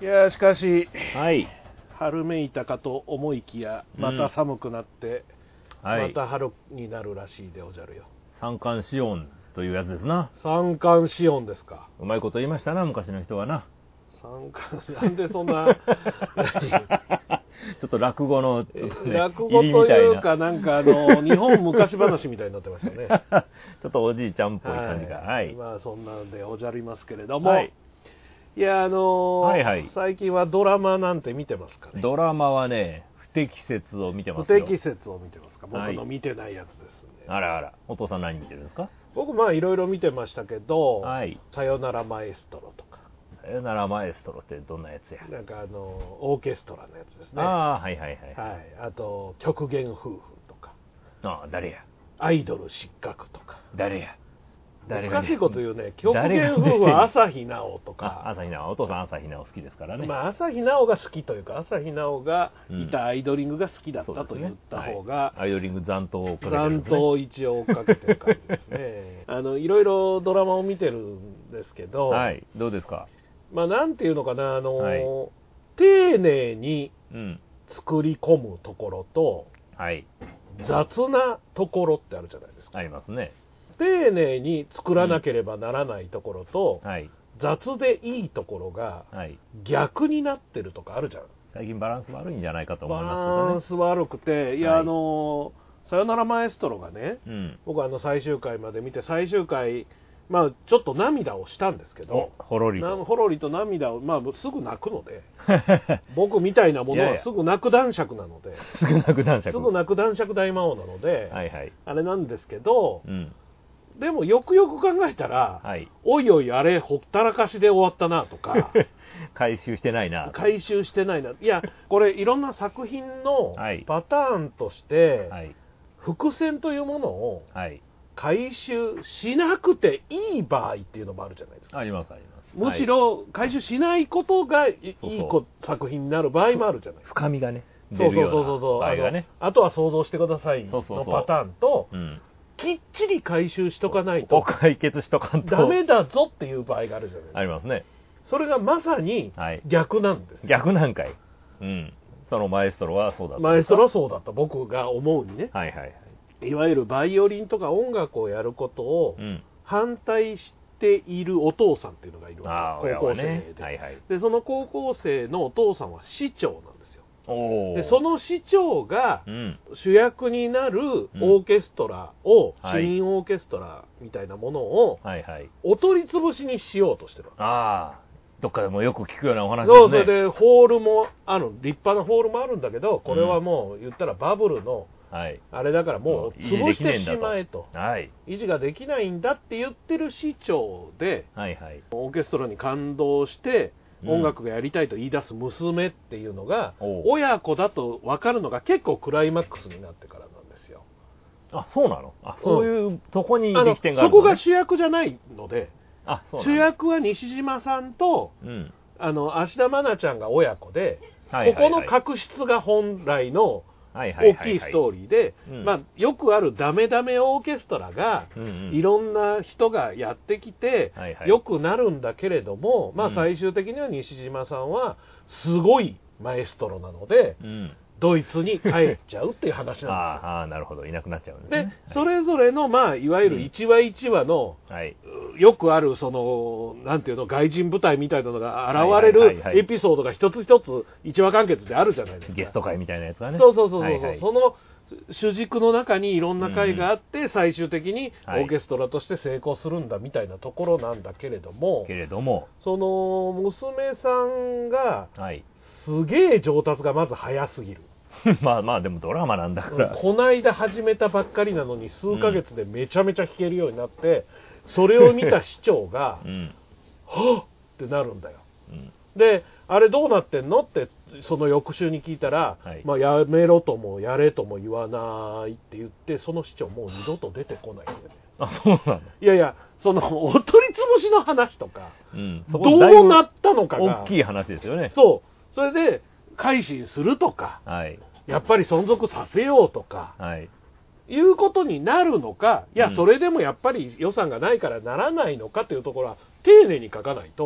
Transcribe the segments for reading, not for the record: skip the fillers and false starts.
いやしかし、 はい。 春めいたかと思いきやまた寒くなって、 はい。 また春になるらしいでおじゃるよ。 三寒四温というやつですな。 三寒四温ですか。 うまいこと言いましたな、昔の人はな。 三寒、なんでそんなちょっと落語の、 落語というか、なんか日本昔話みたいになってましたね。 ちょっとおじいちゃんっぽい感じが。はい。 まあそんなんでおじゃりますけれども、 はい。 いやはいはい、 最近はドラマなんて見てますかね。 ドラマはね、不適切を見てますよ。 不適切を見てますか。僕の見てないやつですね。 あらあら、お父さん何見てるんですか？ 僕まあいろいろ見てましたけど、 はい。 さよならマエストロとか。 さよならマエストロってどんなやつや？ なんかオーケストラのやつですね。 ああ、はいはいはい。 はい。あと極限夫婦とか。 ああ、誰や？ アイドル失格とか。 誰や？ 難しいこと言うね。極限夫婦は朝日奈央とか。 朝日奈央、お父さん朝日奈央好きですからね。 まあ朝日奈央が好きというか、朝日奈央がいたアイドリングが好きだったと言った方が、 アイドリング残党を追っかけてるんですね。 残党を一応追っかけてる感じですね。いろいろドラマを見てるんですけど、 はい、どうですか？ まあなんていうのかな、丁寧に作り込むところと、 はい、 雑なところってあるじゃないですか。 ありますね。 丁寧に作らなければならないところと、 はい、 雑でいいところが逆になってるとかあるじゃん。 最近バランス悪いんじゃないかと思いますけどね。 バランス悪くて、いや、さよならマエストロがね、僕最終回まで見て、最終回、まあちょっと涙をしたんですけど、 ほろりと涙を、まあすぐ泣くので、僕みたいなものはすぐ泣く男爵なので、 すぐ泣く男爵大魔王なので、 はいはい、 あれなんですけど、でもよくよく考えたら、おいおいあれほったらかしで終わったなとか回収してないな。 いや、これいろんな作品のパターンとして、伏線というものを回収しなくていい場合っていうのもあるじゃないですか。 ありますあります。 むしろ回収しないことがいい作品になる場合もあるじゃないですか。 深みがね、 そうあとは想像してくださいのパターンと、きっちり回収しとかないと解決しとかんとダメだぞっていう場合があるじゃないですか。 ありますね。 それがまさに逆なんです。 逆なんかい。そのマエストロはそうだった。 マエストロはそうだった。僕が思うにね。 はいはいはい。 いわゆるバイオリンとか音楽をやることを反対しているお父さんっていうのがいるわけ。高校生で。で、その高校生のお父さんは市長なんですよ。で、その市長が主役になるオーケストラを、市民オーケストラみたいなものをお取り潰しにしようとしてるわけ。 ああ、どっかでもよく聞くようなお話ですね。 そう、それでホールも立派なホールもあるんだけど、これはもう言ったらバブルのあれだからもう潰してしまえと、維持ができないんだって言ってる市長で、オーケストラに感動して音楽がやりたいと言い出す娘っていうのが、親子だと分かるのが結構クライマックスになってからなんですよ。 あ、そうなの？そういうとこに力点があるのね。 そこが主役じゃないので、主役は西島さんと、芦田愛菜ちゃんが親子で、ここの確執が本来の大きいストーリーで、まあ、よくあるダメダメオーケストラが、いろんな人がやってきて、よくなるんだけれども、まあ、最終的には西島さんはすごいマエストロなので、ドイツに帰っちゃうっていう話なんですよ。 ああ、なるほど、いなくなっちゃうんですね。 で、それぞれの、まあ、いわゆる一話一話の、よくある、なんていうの、外人部隊みたいなのが現れるエピソードが一つ一つ一話完結であるじゃないですか。 ゲスト会みたいなやつがね。 そう。その主軸の中にいろんな会があって、最終的にオーケストラとして成功するんだみたいなところなんだけれども、その娘さんが、すげえ上達がまず早すぎる。 まあでもドラマなんだから、 こないだ始めたばっかりなのに数ヶ月でめちゃめちゃ弾けるようになって、それを見た市長がはっってなるんだよ。で、あれどうなってんのってその翌週に聞いたら、まあ、やめろともやれとも言わないって言って、その市長もう二度と出てこないんだよね。 あ、そうなの？ いやいや、そのお取り潰しの話とか、どうなったのかが大きい話ですよね。 そう。それで改心するとか、やっぱり存続させようとか、いうことになるのか、いや、それでもやっぱり予算がないからならないのかというところは丁寧に書かないと、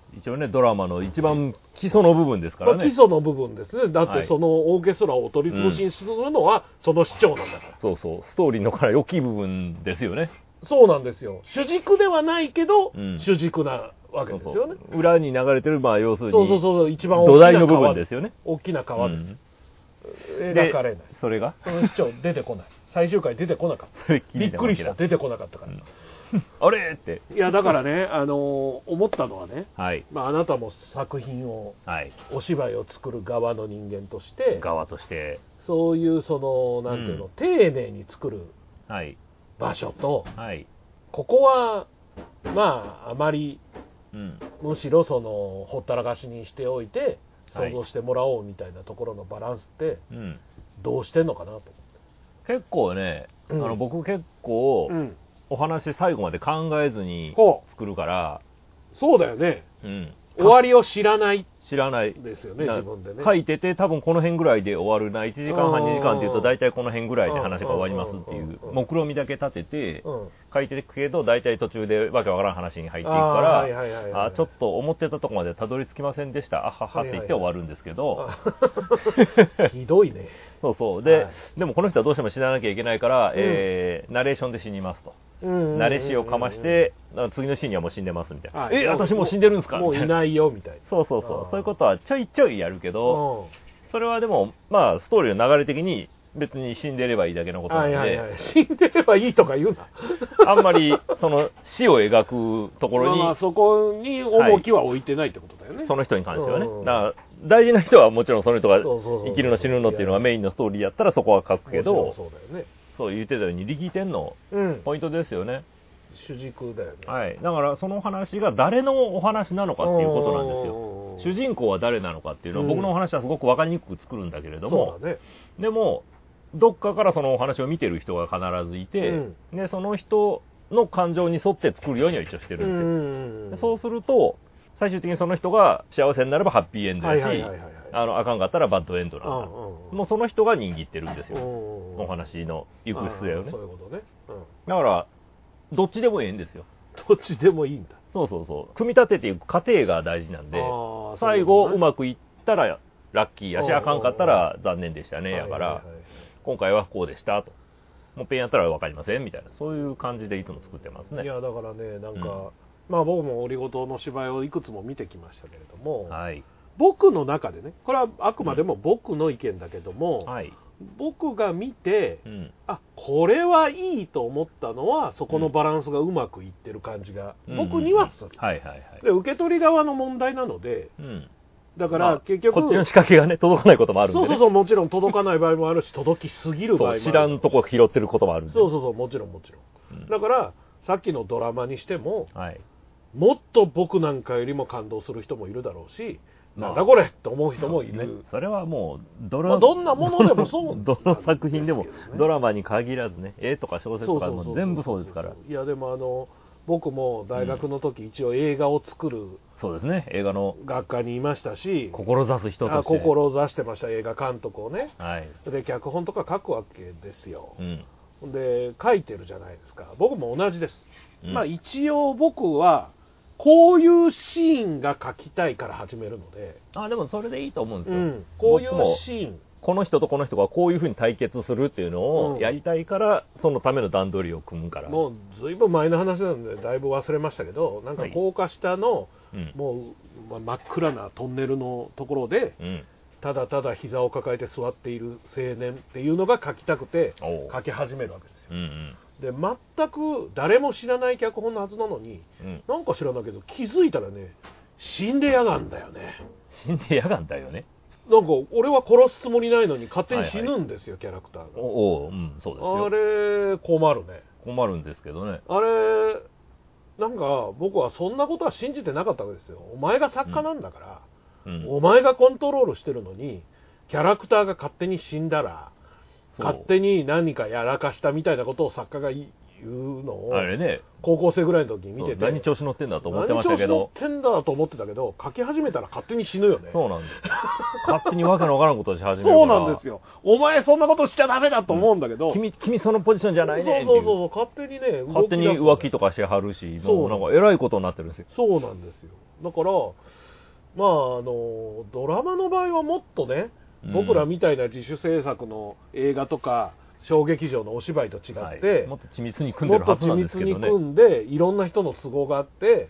一応ね、ドラマの一番基礎の部分ですからね。 基礎の部分ですね。だってそのオーケストラを取り潰しにするのはその市長なんだから。 そうそう。ストーリーのから大きい部分ですよね。 そうなんですよ。主軸ではないけど、主軸なわけですよね。 そう裏に流れてる、まあ要するに、 そう、一番土台の部分ですよね。 大きな川です。描かれない。 それがその市長出てこない。最終回出てこなかった。びっくりした。出てこなかったから。 あれって。 いや、だからね、思ったのはね、 はい。 まあ、あなたも作品を、はい、お芝居を作る側の人間として、そういう、なんていうの、丁寧に作る場所と、はい、ここは、まあ、あまり、むしろ、ほったらかしにしておいて、想像してもらおうみたいなところのバランスって、どうしてんのかなと思って。 結構ね、僕結構、お話最後まで考えずに作るから。 そうだよね。終わりを知らない。ですよね、自分でね。 書いてて多分この辺ぐらいで終わるな。1時間半2時間っていうと大体この辺ぐらいで話が終わりますっていう目論見だけ立てて書いていくけど、大体途中でわけわからん話に入っていくから、ちょっと思ってたとこまでたどり着きませんでした。あははって言って終わるんですけど。 ひどいね。 そうそう。でもこの人はどうしても死ななきゃいけないから、ナレーションで死にますと。慣れ死をかまして、次のシーンにはもう死んでますみたいな。私もう死んでるんですかもういないよみたいな。 そう。そういうことはちょいちょいやるけど、それはでも、まあ、ストーリーの流れ的に別に死んでればいいだけのことなんで。 死んでればいいとか言うな。 あんまり、死を描くところに。 まあ、そこに重きは置いてないってことだよね。 その人に関してはね。だから大事な人はもちろんその人が生きるの死ぬのっていうのがメインのストーリーやったらそこは書くけど、そうだよね。そう言ってたように力点のポイントですよね。 主軸だよね。 はい。だからその話が誰のお話なのかっていうことなんですよ。主人公は誰なのかっていうのは僕のお話はすごく分かりにくく作るんだけれども、そうだね。でもどっかからそのお話を見てる人が必ずいて、でその人の感情に沿って作るようには一応してるんですよ。そうすると最終的にその人が幸せになればハッピーエンドだし、あかんかったらバッドエンドなんだ。もうその人が握ってるんですよ。お話の行く末をね。 そういうことね。 だから、どっちでもいいんですよ。 どっちでもいいんだ。 そう。組み立てていく過程が大事なんで、最後うまくいったらラッキーやし、あかんかったら残念でしたね。やから、今回はこうでしたと。もうペンやったらわかりませんみたいな。そういう感じでいつも作ってますね。 いや、だからね、なんか、まあ僕もオリゴ糖の芝居をいくつも見てきましたけれども、僕の中でね、これはあくまでも僕の意見だけども、僕が見て、これはいいと思ったのはそこのバランスがうまくいってる感じが、僕にはする。で受け取り側の問題なので、だから結局、 こっちの仕掛けがね届かないこともあるんで、ね、 そうもちろん届かない場合もあるし届きすぎる場合もある。 知らんとこ拾ってることもあるんで、 そうもちろん、だからさっきのドラマにしても、もっと僕なんかよりも感動する人もいるだろうし、なんだこれって思う人もいる。 それはもうどんなものでもそうどの作品でも、ドラマに限らずね、絵とか小説とかも全部そうですから。 いやでも僕も大学の時一応映画を作る、 そうですね、映画の学科にいましたし、 志す人として志してました。映画監督をね、で脚本とか書くわけですよ。で書いてるじゃないですか。僕も同じです。まあ一応僕はこういうシーンが書きたいから始めるので。 でもそれでいいと思うんですよ。 こういうシーン。 この人とこの人がこういうふうに対決するっていうのをやりたいから、そのための段取りを組むから。 もうずいぶん前の話なんでだいぶ忘れましたけど、なんか高架下の、もう真っ暗なトンネルのところで、ただただ膝を抱えて座っている青年っていうのが書きたくて書き始めるわけですよ。で全く誰も知らない脚本のはずなのに、なんか知らないけど気づいたらね、死んでやがんだよね。 死んでやがんだよね。 なんか俺は殺すつもりないのに勝手に死ぬんですよ、キャラクターが。 そうですよ。 あれ困るね。 困るんですけどね。 あれなんか僕はそんなことは信じてなかったわけですよ。お前が作家なんだから、お前がコントロールしてるのにキャラクターが勝手に死んだら勝手に何かやらかしたみたいなことを作家が言うのを、 あれね、 高校生ぐらいの時に見てて、 何調子乗ってんだと思ってましたけど、 何調子乗ってんだと思ってたけど、書き始めたら勝手に死ぬよね。 そうなんです。勝手にわけのわからんことをし始めるから。 そうなんですよ。お前そんなことしちゃダメだと思うんだけど、 君そのポジションじゃないね。 そう勝手にね、 勝手に浮気とかしはるし、もうなんか偉いことになってるんですよ。 そうなんですよ。 だからまあドラマの場合はもっとね、僕らみたいな自主制作の映画とか小劇場のお芝居と違って、 もっと緻密に組んでるはずなんですけどね。 もっと緻密に組んでいろんな人の都合があって、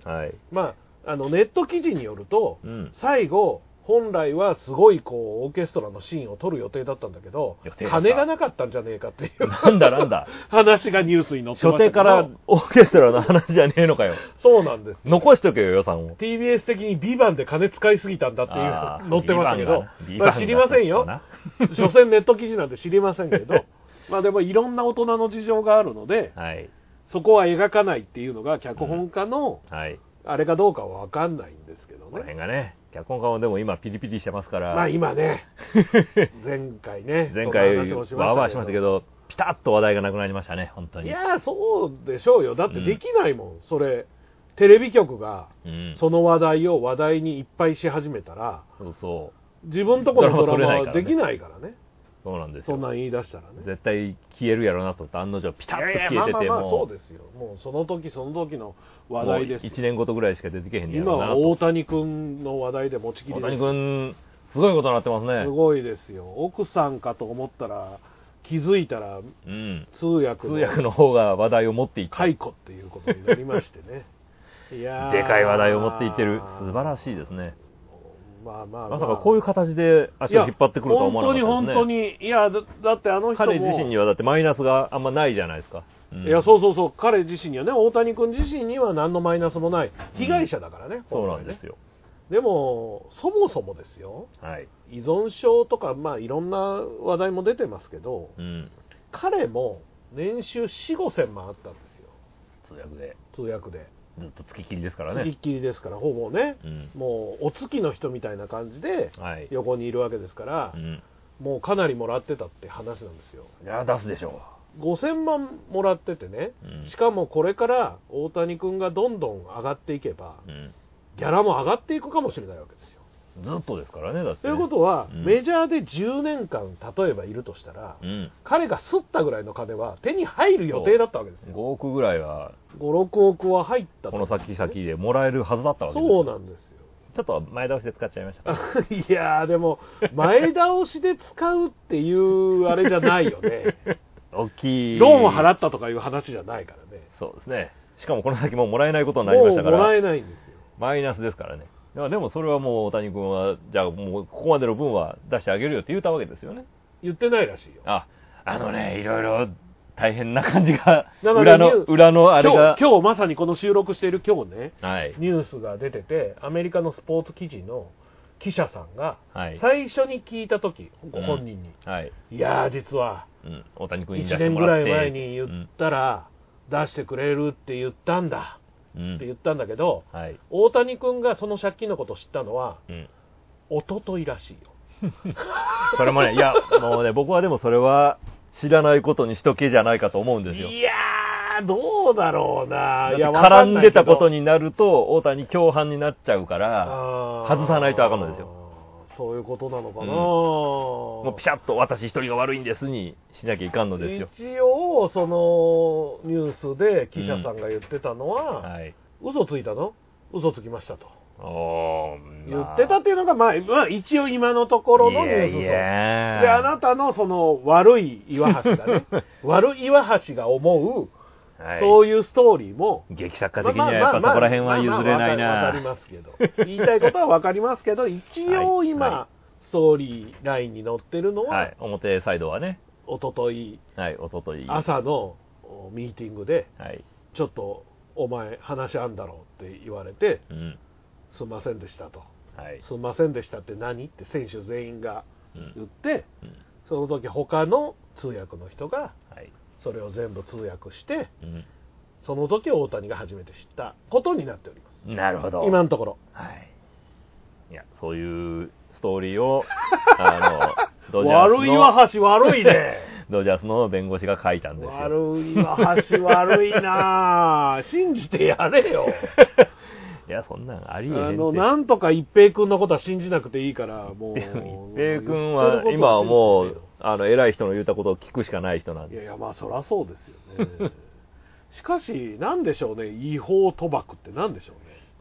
まあネット記事によると、最後本来はすごいこうオーケストラのシーンを撮る予定だったんだけど、金がなかったんじゃねえかっていうなんだ話がニュースに載ってましたけど、 初手からオーケストラの話じゃねえのかよ。 そうなんです。 残しとけよ予算を。 TBS 的にビバンで金使いすぎたんだっていう載ってましたけど、まあ知りませんよ。所詮ネット記事なんで知りませんけどまあでもいろんな大人の事情があるので、そこは描かないっていうのが脚本家のあれかどうかは分かんないんですけどね。 この辺がね、脚本家もでも今ピリピリしてますから。 まあ今ね前回ワーワーしましたけど、ピタッと話題がなくなりましたね、本当に。 いやそうでしょうよ。だってできないもん、それ。テレビ局がその話題を話題にいっぱいし始めたら、自分とこのドラマはできないからね。 そうなんですよ。 そんなん言い出したらね。 絶対消えるやろなと思って案の定ピタッと消えてても。 そうですよ。もうその時の話題です。 1年ごとぐらいしか出てけへんねやろな。今は大谷君の話題で持ちきりです。 大谷君すごいことになってますね。 すごいですよ。奥さんかと思ったら気づいたら、通訳の方が話題を持っていった。 解雇っていうことになりましてね。 いやでかい話題を持っていってる。素晴らしいですね。まさかこういう形で足を引っ張ってくるとは思わなかったですね。 本当に。いや、だってあの人も彼自身にはだってマイナスがあんまないじゃないですか。 いや、そう彼自身にはね、大谷君自身には何のマイナスもない被害者だからね。 そうなんですよ。 でもそもそもですよ、依存症とかまあいろんな話題も出てますけど、彼も年収4、5千万あったんですよ。通訳でずっと付きっきりですからね。 付きっきりですから、ほぼね、もうお月の人みたいな感じで横にいるわけですから、もうかなりもらってたって話なんですよ。 いや出すでしょう。5000万もらっててね、しかもこれから大谷君がどんどん上がっていけば、ギャラも上がっていくかもしれないわけですよ。 ずっとですからね、だって、ね。 ということは、メジャーで10年間例えばいるとしたら、彼が吸ったぐらいの金は手に入る予定だったわけですよ。 5億ぐらいは、 5、6億は入ったこの先でもらえるはずだったわけですよ。 そうなんですよ。 ちょっと前倒しで使っちゃいましたかいやーでも前倒しで使うっていうあれじゃないよね。 大きいローンを払ったとかいう話じゃないからね。 そうですね。しかもこの先ももらえないことになりましたから、 もうもらえないんですよ。 マイナスですからね。でもそれはもう大谷君はじゃあもうここまでの分は出してあげるよって言ったわけですよね。 言ってないらしいよ。 いろいろ大変な感じが裏のあれが今日まさにこの収録している今日ね、ニュースが出てて、アメリカのスポーツ記事の記者さんが最初に聞いた時、ご本人に、いやー実は大谷君に 1年ぐらい前に言ったら出してくれるって言ったんだって言ったんだけど、大谷君がその借金のことを知ったのは、一昨日らしいよ。 それもね、いやもうね、僕はでもそれは知らないことにしとけじゃないかと思うんですよ。 いやーどうだろうな。 いや絡んでたことになると大谷共犯になっちゃうから外さないとあかんのですよ。 そういうことなのかな、 もうピシャッと私一人が悪いんですにしなきゃいかんのですよ。 一応そのニュースで記者さんが言ってたのは、嘘ついたの？嘘つきましたと言ってたっていうのが、まあ一応今のところのニュースで、あなたのその悪い岩橋がね悪い岩橋が思うそういうストーリーも劇作家的にはやっぱそこら辺は譲れないな。 わかりますけど、言いたいことはわかりますけど、一応今ストーリーラインに載ってるのは、 表サイドはね、 おととい朝のミーティングで、ちょっとお前話あんだろうって言われて、すんませんでしたと、すんませんでしたって何って選手全員が言って、その時他の通訳の人がそれを全部通訳して、その時大谷が初めて知ったことになっております。 なるほど。 今のところ。 いや、そういうストーリーをドジャースの悪い岩橋悪いね。 ドジャースの弁護士が書いたんですよ。 悪い岩橋悪いな。信じてやれよ。 いや、そんなんありえへんって。 なんとか一平君のことは信じなくていいから、もう。 一平君は今はもう偉い人の言ったことを聞くしかない人なんで。 いや、まあそりゃそうですよね。しかし、なんでしょうね、違法賭博ってなんでしょうね。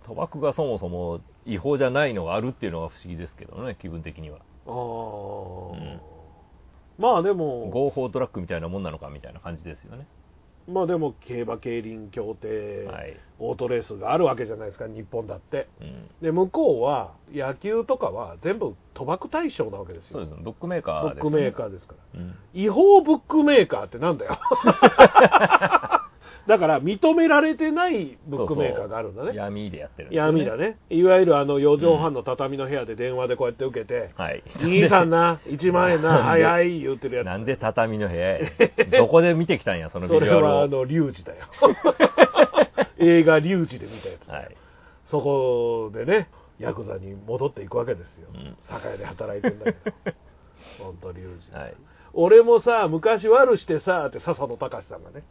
賭博がそもそも違法じゃないのがあるっていうのが不思議ですけどね、気分的には。 まあでも合法トラックみたいなもんなのかみたいな感じですよね。 まあでも競馬競輪協定、オートレースがあるわけじゃないですか、日本だって、で向こうは野球とかは全部賭博対象なわけですよ。 そうです、ブックメーカーです、ね、 ブックメーカーですから、違法ブックメーカーってなんだよだから認められてないブックメーカーがあるんだね。 闇でやってるんですよね。闇だね。いわゆる4畳半の畳の部屋で電話でこうやって受けて、兄さんな、1万円な、早い言ってるやつ。 なんで畳の部屋どこで見てきたんや、そのビジュアルを。 それはリュウジだよ。映画リュウジで見たやつ。そこでね、ヤクザに戻っていくわけですよ。酒屋で働いてんだけど。ほんとリュウジ。俺もさ、昔悪してさ、って笹野隆さんがね。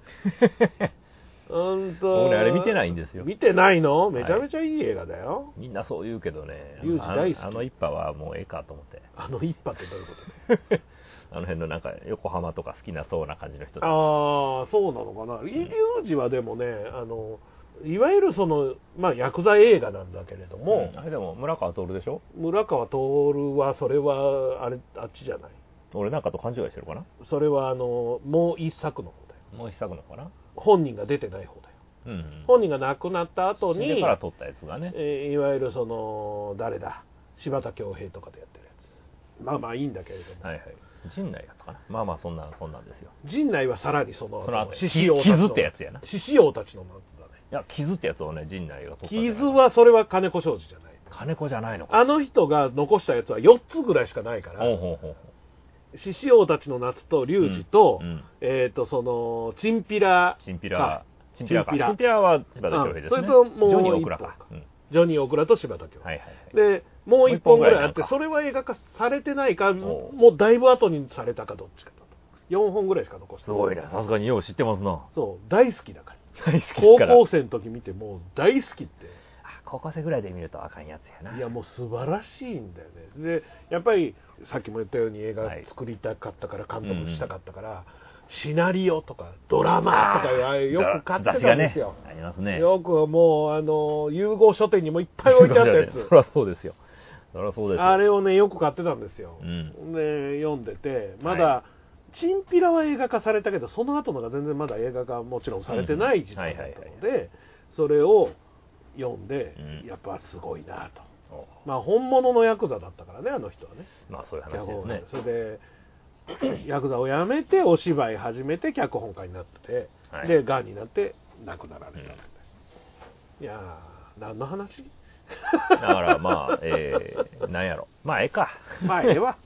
俺あれ見てないんですよ。 見てないの？めちゃめちゃいい映画だよ。 みんなそう言うけどね。 リュウジ大好き。 あの一派はもうええかと思って。 あの一派ってどういうことあの辺のなんか横浜とか好きなそうな感じの人たち。 ああ、そうなのかな。リュウジはでもね、いわゆるまあヤクザ映画なんだけれども。 あれでも村川徹でしょ？ 村川徹はそれはあっちじゃない。 俺なんかと勘違いしてるかな。 それはもう一作の方だよ。 もう一作のかな。 本人が出てない方だよ。本人が亡くなった後に、 死んでから撮ったやつがね、 いわゆる誰だ、柴田恭平とかでやってるやつ。まあまあいいんだけれども。 陣内やったかな。まあまあそんなんですよ。 陣内はさらにその獅子王傷ってやつやな。 獅子王たちのなんつだね。 いや、傷ってやつをね、陣内が撮った。 傷はそれは金子庄司じゃない。 金子じゃないのか。 あの人が残したやつは4つぐらいしかないから。獅子王たちの夏と龍二と、チンピラは柴田恭平ですね。それともうジョニー・オクラか。ジョニー・オクラと柴田恭平。で、もう1本ぐらいあって、それは映画化されてないか、もうだいぶ後にされたかどっちかだと。4本ぐらいしか残してない。 すごいな、さすがによう知ってますな。 そう、大好きだから。高校生の時見てもう大好きって。 高校生ぐらいで見るとあかんやつやな。 いやもう素晴らしいんだよね。でやっぱりさっきも言ったように映画作りたかったから、監督したかったから、シナリオとかドラマとかよく買ってたんですよ。 ありますね。 よくもう融合書店にもいっぱい置いてあったやつ。 そりゃそうですよ。そりゃそうですよ。 あれをねよく買ってたんですよ。で読んでて、まだチンピラは映画化されたけど、その後のが全然まだ映画化もちろんされてない時代だったので、それを読んで、やっぱすごいなと。まあ本物のヤクザだったからね、あの人はね。 まあそういう話ですね。 それでヤクザを辞めてお芝居始めて脚本家になってて、でがんになって亡くなられた。いやー、何の話？ だからまあなんやろ、まあええか。 まあええわ。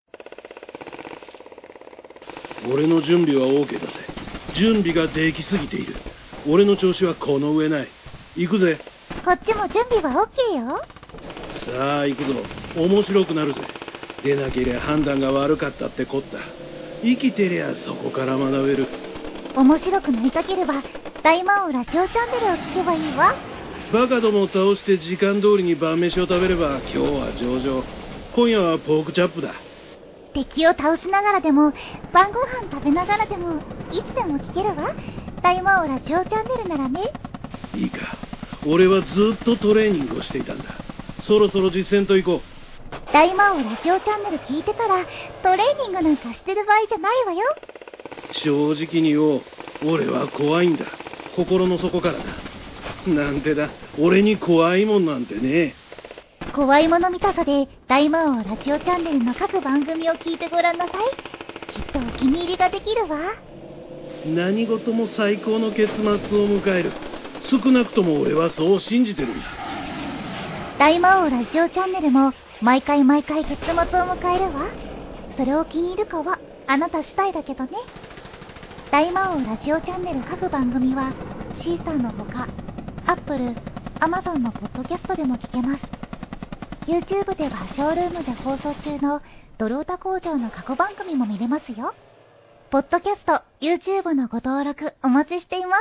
俺の準備は OK だぜ。準備ができすぎている。俺の調子はこの上ない。行くぜ。 こっちも準備は OK よ。 さあ行くぞ。面白くなるぜ。出なけりゃ判断が悪かったってこった。生きてりゃそこから学べる。 面白くなりたければ大魔王ラジオチャンネルを聞けばいいわ。 バカどもを倒して時間通りに晩飯を食べれば今日は上々。今夜はポークチャップだ。 敵を倒しながらでも晩ご飯食べながらでもいつでも聞けるわ。大魔王ラジオチャンネルならね。 いいか、俺はずっとトレーニングをしていたんだ。そろそろ実践と行こう。 大魔王ラジオチャンネル聞いてたらトレーニングなんかしてる場合じゃないわよ。 正直に言おう。俺は怖いんだ。心の底からだ。なんてだ、俺に怖いもんなんてね。 怖いもの見たさで大魔王ラジオチャンネルの各番組を聞いてごらんなさい。きっとお気に入りができるわ。 何事も最高の結末を迎える。少なくとも俺はそう信じてるんだ。 大魔王ラジオチャンネルも毎回結末を迎えるわ。それを気に入るかはあなた次第だけどね。大魔王ラジオチャンネル各番組はシーサーのほか Apple、Amazon のポッドキャストでも聞けます。 YouTube ではショールームで放送中のドルオタ工場の過去番組も見れますよ。ポッドキャスト、YouTube のご登録お待ちしています。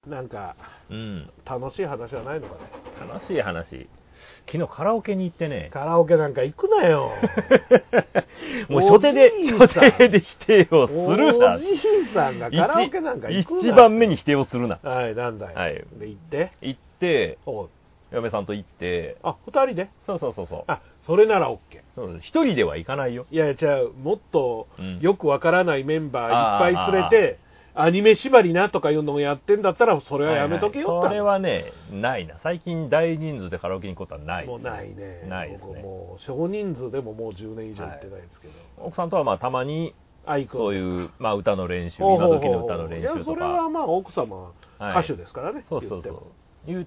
なんか、楽しい話はないのかね。 楽しい話。昨日カラオケに行ってね。 カラオケなんか行くなよ。 もう初手で否定をするな。 おじいさんがカラオケなんか行くな。 一番目に否定をするな。 はい、なんだよ。はい。で、行って、 嫁さんと行って。 あ、2人で？ そうそうそうそう。 あ、それなら OK。 一人では行かないよ。 いや、じゃあ、もっとよくわからないメンバーいっぱい連れて、アニメ縛りなとかいうのもやってんだったら、それはやめとけよって。 それはね、ないな。最近大人数でカラオケに行くことはない。 もうないね。 ないですね。 僕もう少人数でももう10年以上行ってないですけど。 奥さんとはまあたまに、そういう、まあ歌の練習、今時の歌の練習とか。いや、 それはまあ奥様、歌手ですからね。 そうそうそう。言って、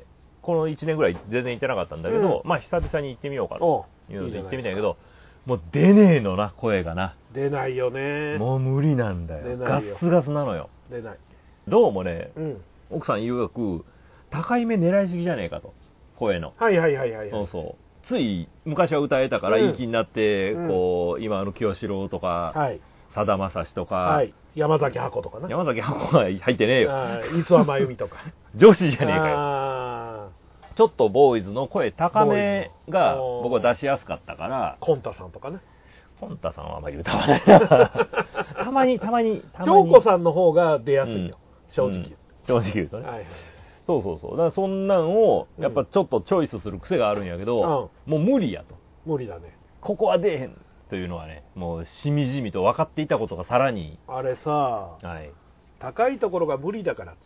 この1年ぐらい全然行ってなかったんだけど、まあ久々に行ってみようかというので行ってみたんやけど、もう出ねえのな、声がな。 出ないよね。 もう無理なんだよ。ガッスガスなのよ。 出ない。 どうもね、奥さん曰く、高い目狙いすぎじゃねえかと。声の。 はいはいはいはい。 そうそう。つい、昔は歌えたからいい気になって、こう、今清志郎とか、さだまさしとか、 山崎箱とかな。 山崎箱は入ってねえよ。 三輪真由美とか。 女子じゃねえかよ。ちょっとボーイズの声高めが僕は出しやすかったから。 コンタさんとかね。 コンタさんはあんまり歌わないな。たまに。 京子さんの方が出やすいよ。正直言うと。 正直言うとね。そうそうそう。だからそんなんを、やっぱちょっとチョイスする癖があるんやけど、もう無理やと。 無理だね。 ここは出えへんというのはね、もうしみじみと分かっていたことがさらに。 あれさ、高いところが無理だからっつって、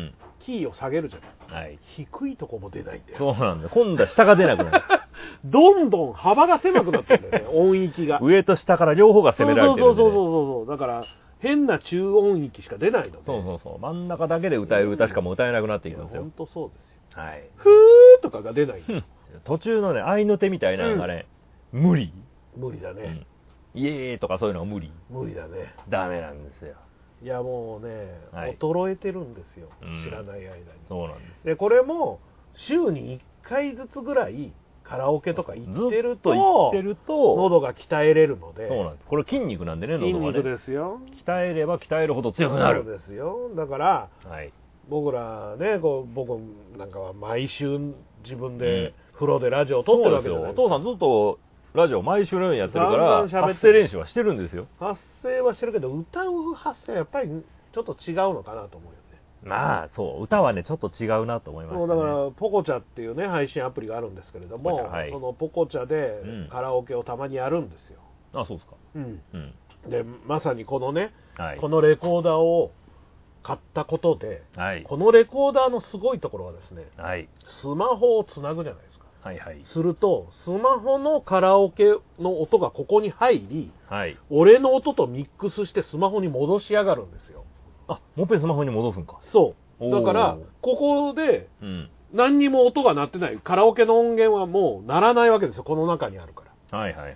キーを下げるじゃない。低いところも出ないんだよ。 そうなんだよ。今度は下が出なくなる。 どんどん幅が狭くなってるんだよね、音域が。 上と下から両方が攻められてるんで、ね。 そう。だから、変な中音域しか出ないので。 そう。真ん中だけで歌える歌しかも歌えなくなってきますよ。 ほんとそうですよ。 はい。 ふーとかが出ない。 途中のね、合いの手みたいなのがね、無理だね。 イエーとかそういうのが無理だね。 ダメなんですよ。 いやもうね、衰えてるんですよ。知らない間に。 そうなんです。 で、これも、週に1回ずつぐらい、カラオケとか行ってると、喉が鍛えれるので。 そうなんです。これ筋肉なんでね、喉がね。 筋肉ですよ。 鍛えれば鍛えるほど強くなる。 そうですよ。だから、僕らね、僕なんかは毎週自分で風呂でラジオを撮ってるわけじゃないですか。 お父さんずっとラジオ毎週のようにやってるから、発声練習はしてるんですよ。 発声はしてるけど、歌う発声はやっぱりちょっと違うのかなと思うよね。 まあ、そう、歌はね、ちょっと違うなと思いましたね。 だから、ポコチャっていうね、配信アプリがあるんですけれども、そのポコチャでカラオケをたまにやるんですよ。 あ、そうですか。 で、まさにこのね、このレコーダーを買ったことで、このレコーダーのすごいところはですね、スマホをつなぐじゃないですか。すると、スマホのカラオケの音がここに入り、俺の音とミックスしてスマホに戻しやがるんですよ。 あ、もっぺんスマホに戻すんか。 そう。だから、ここで、何にも音が鳴ってない。カラオケの音源はもう鳴らないわけですよ。この中にあるから。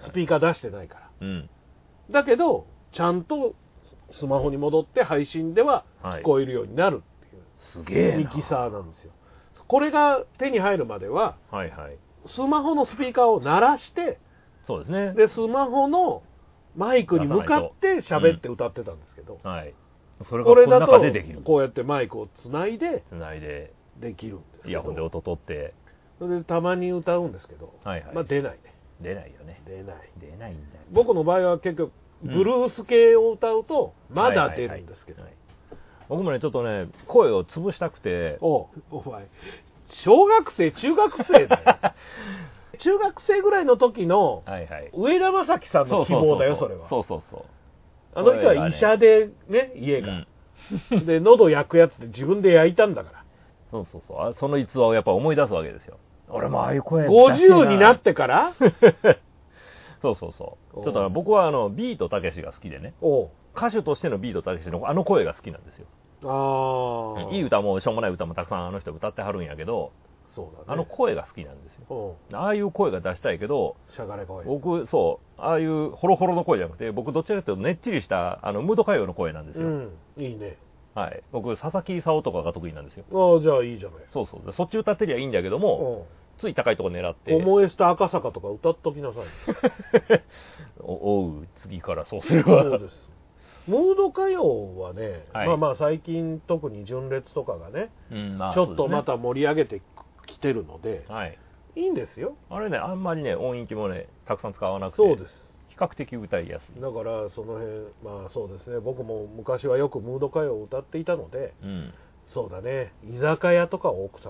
スピーカー出してないから。だけど、ちゃんとスマホに戻って配信では聞こえるようになるっていう。 すげえ。 ミキサーなんですよ。これが手に入るまでは、スマホのスピーカーを鳴らして、 そうですね。 で、スマホのマイクに向かって喋って歌ってたんですけど、 それがこれだとこうやってマイクをつないでできるんですけど、 イヤホンで音取って、 それでたまに歌うんですけど、まあ出ないね。 出ないよね。 出ないんだよ。 僕の場合は結局ブルース系を歌うとまだ出るんですけど、 僕もねちょっとね声を潰したくて、 お前小学生中学生だよ。中学生ぐらいの時の上田正樹さんの希望だよ、それは。 そう。 あの人は医者でね、家が。で、喉焼くやつで自分で焼いたんだから。 そう。その逸話をやっぱ思い出すわけですよ。俺もああいう声 50になってからそう。ちょっと僕はビートたけしが好きでね。歌手としてのビートたけしのあの声が好きなんですよ。いい歌もしょうもない歌もたくさんあの人歌ってはるんやけど、あの声が好きなんですよ。ああいう声が出したいけど、僕、ああいうホロホロの声じゃなくて、僕どっちかというとねっちりしたムード歌謡の声なんですよ。 いいね。 僕、佐々木功とかが得意なんですよ。 じゃあいいじゃない。 そっち歌ってりゃいいんだけども、つい高いとこ狙って。 思い捨て赤坂とか歌っときなさい。 おう、次からそうするわ。 そうです。ムード歌謡はね、まあ最近特に純烈とかがね、ちょっとまた盛り上げてきてるので、いいんですよ。 あれね、あんまりね、音域もね、たくさん使わなくて、 そうです。 比較的歌いやすい。 だからその辺、まあそうですね、僕も昔はよくムード歌謡を歌っていたので、そうだね、居酒屋とかを奥さんと。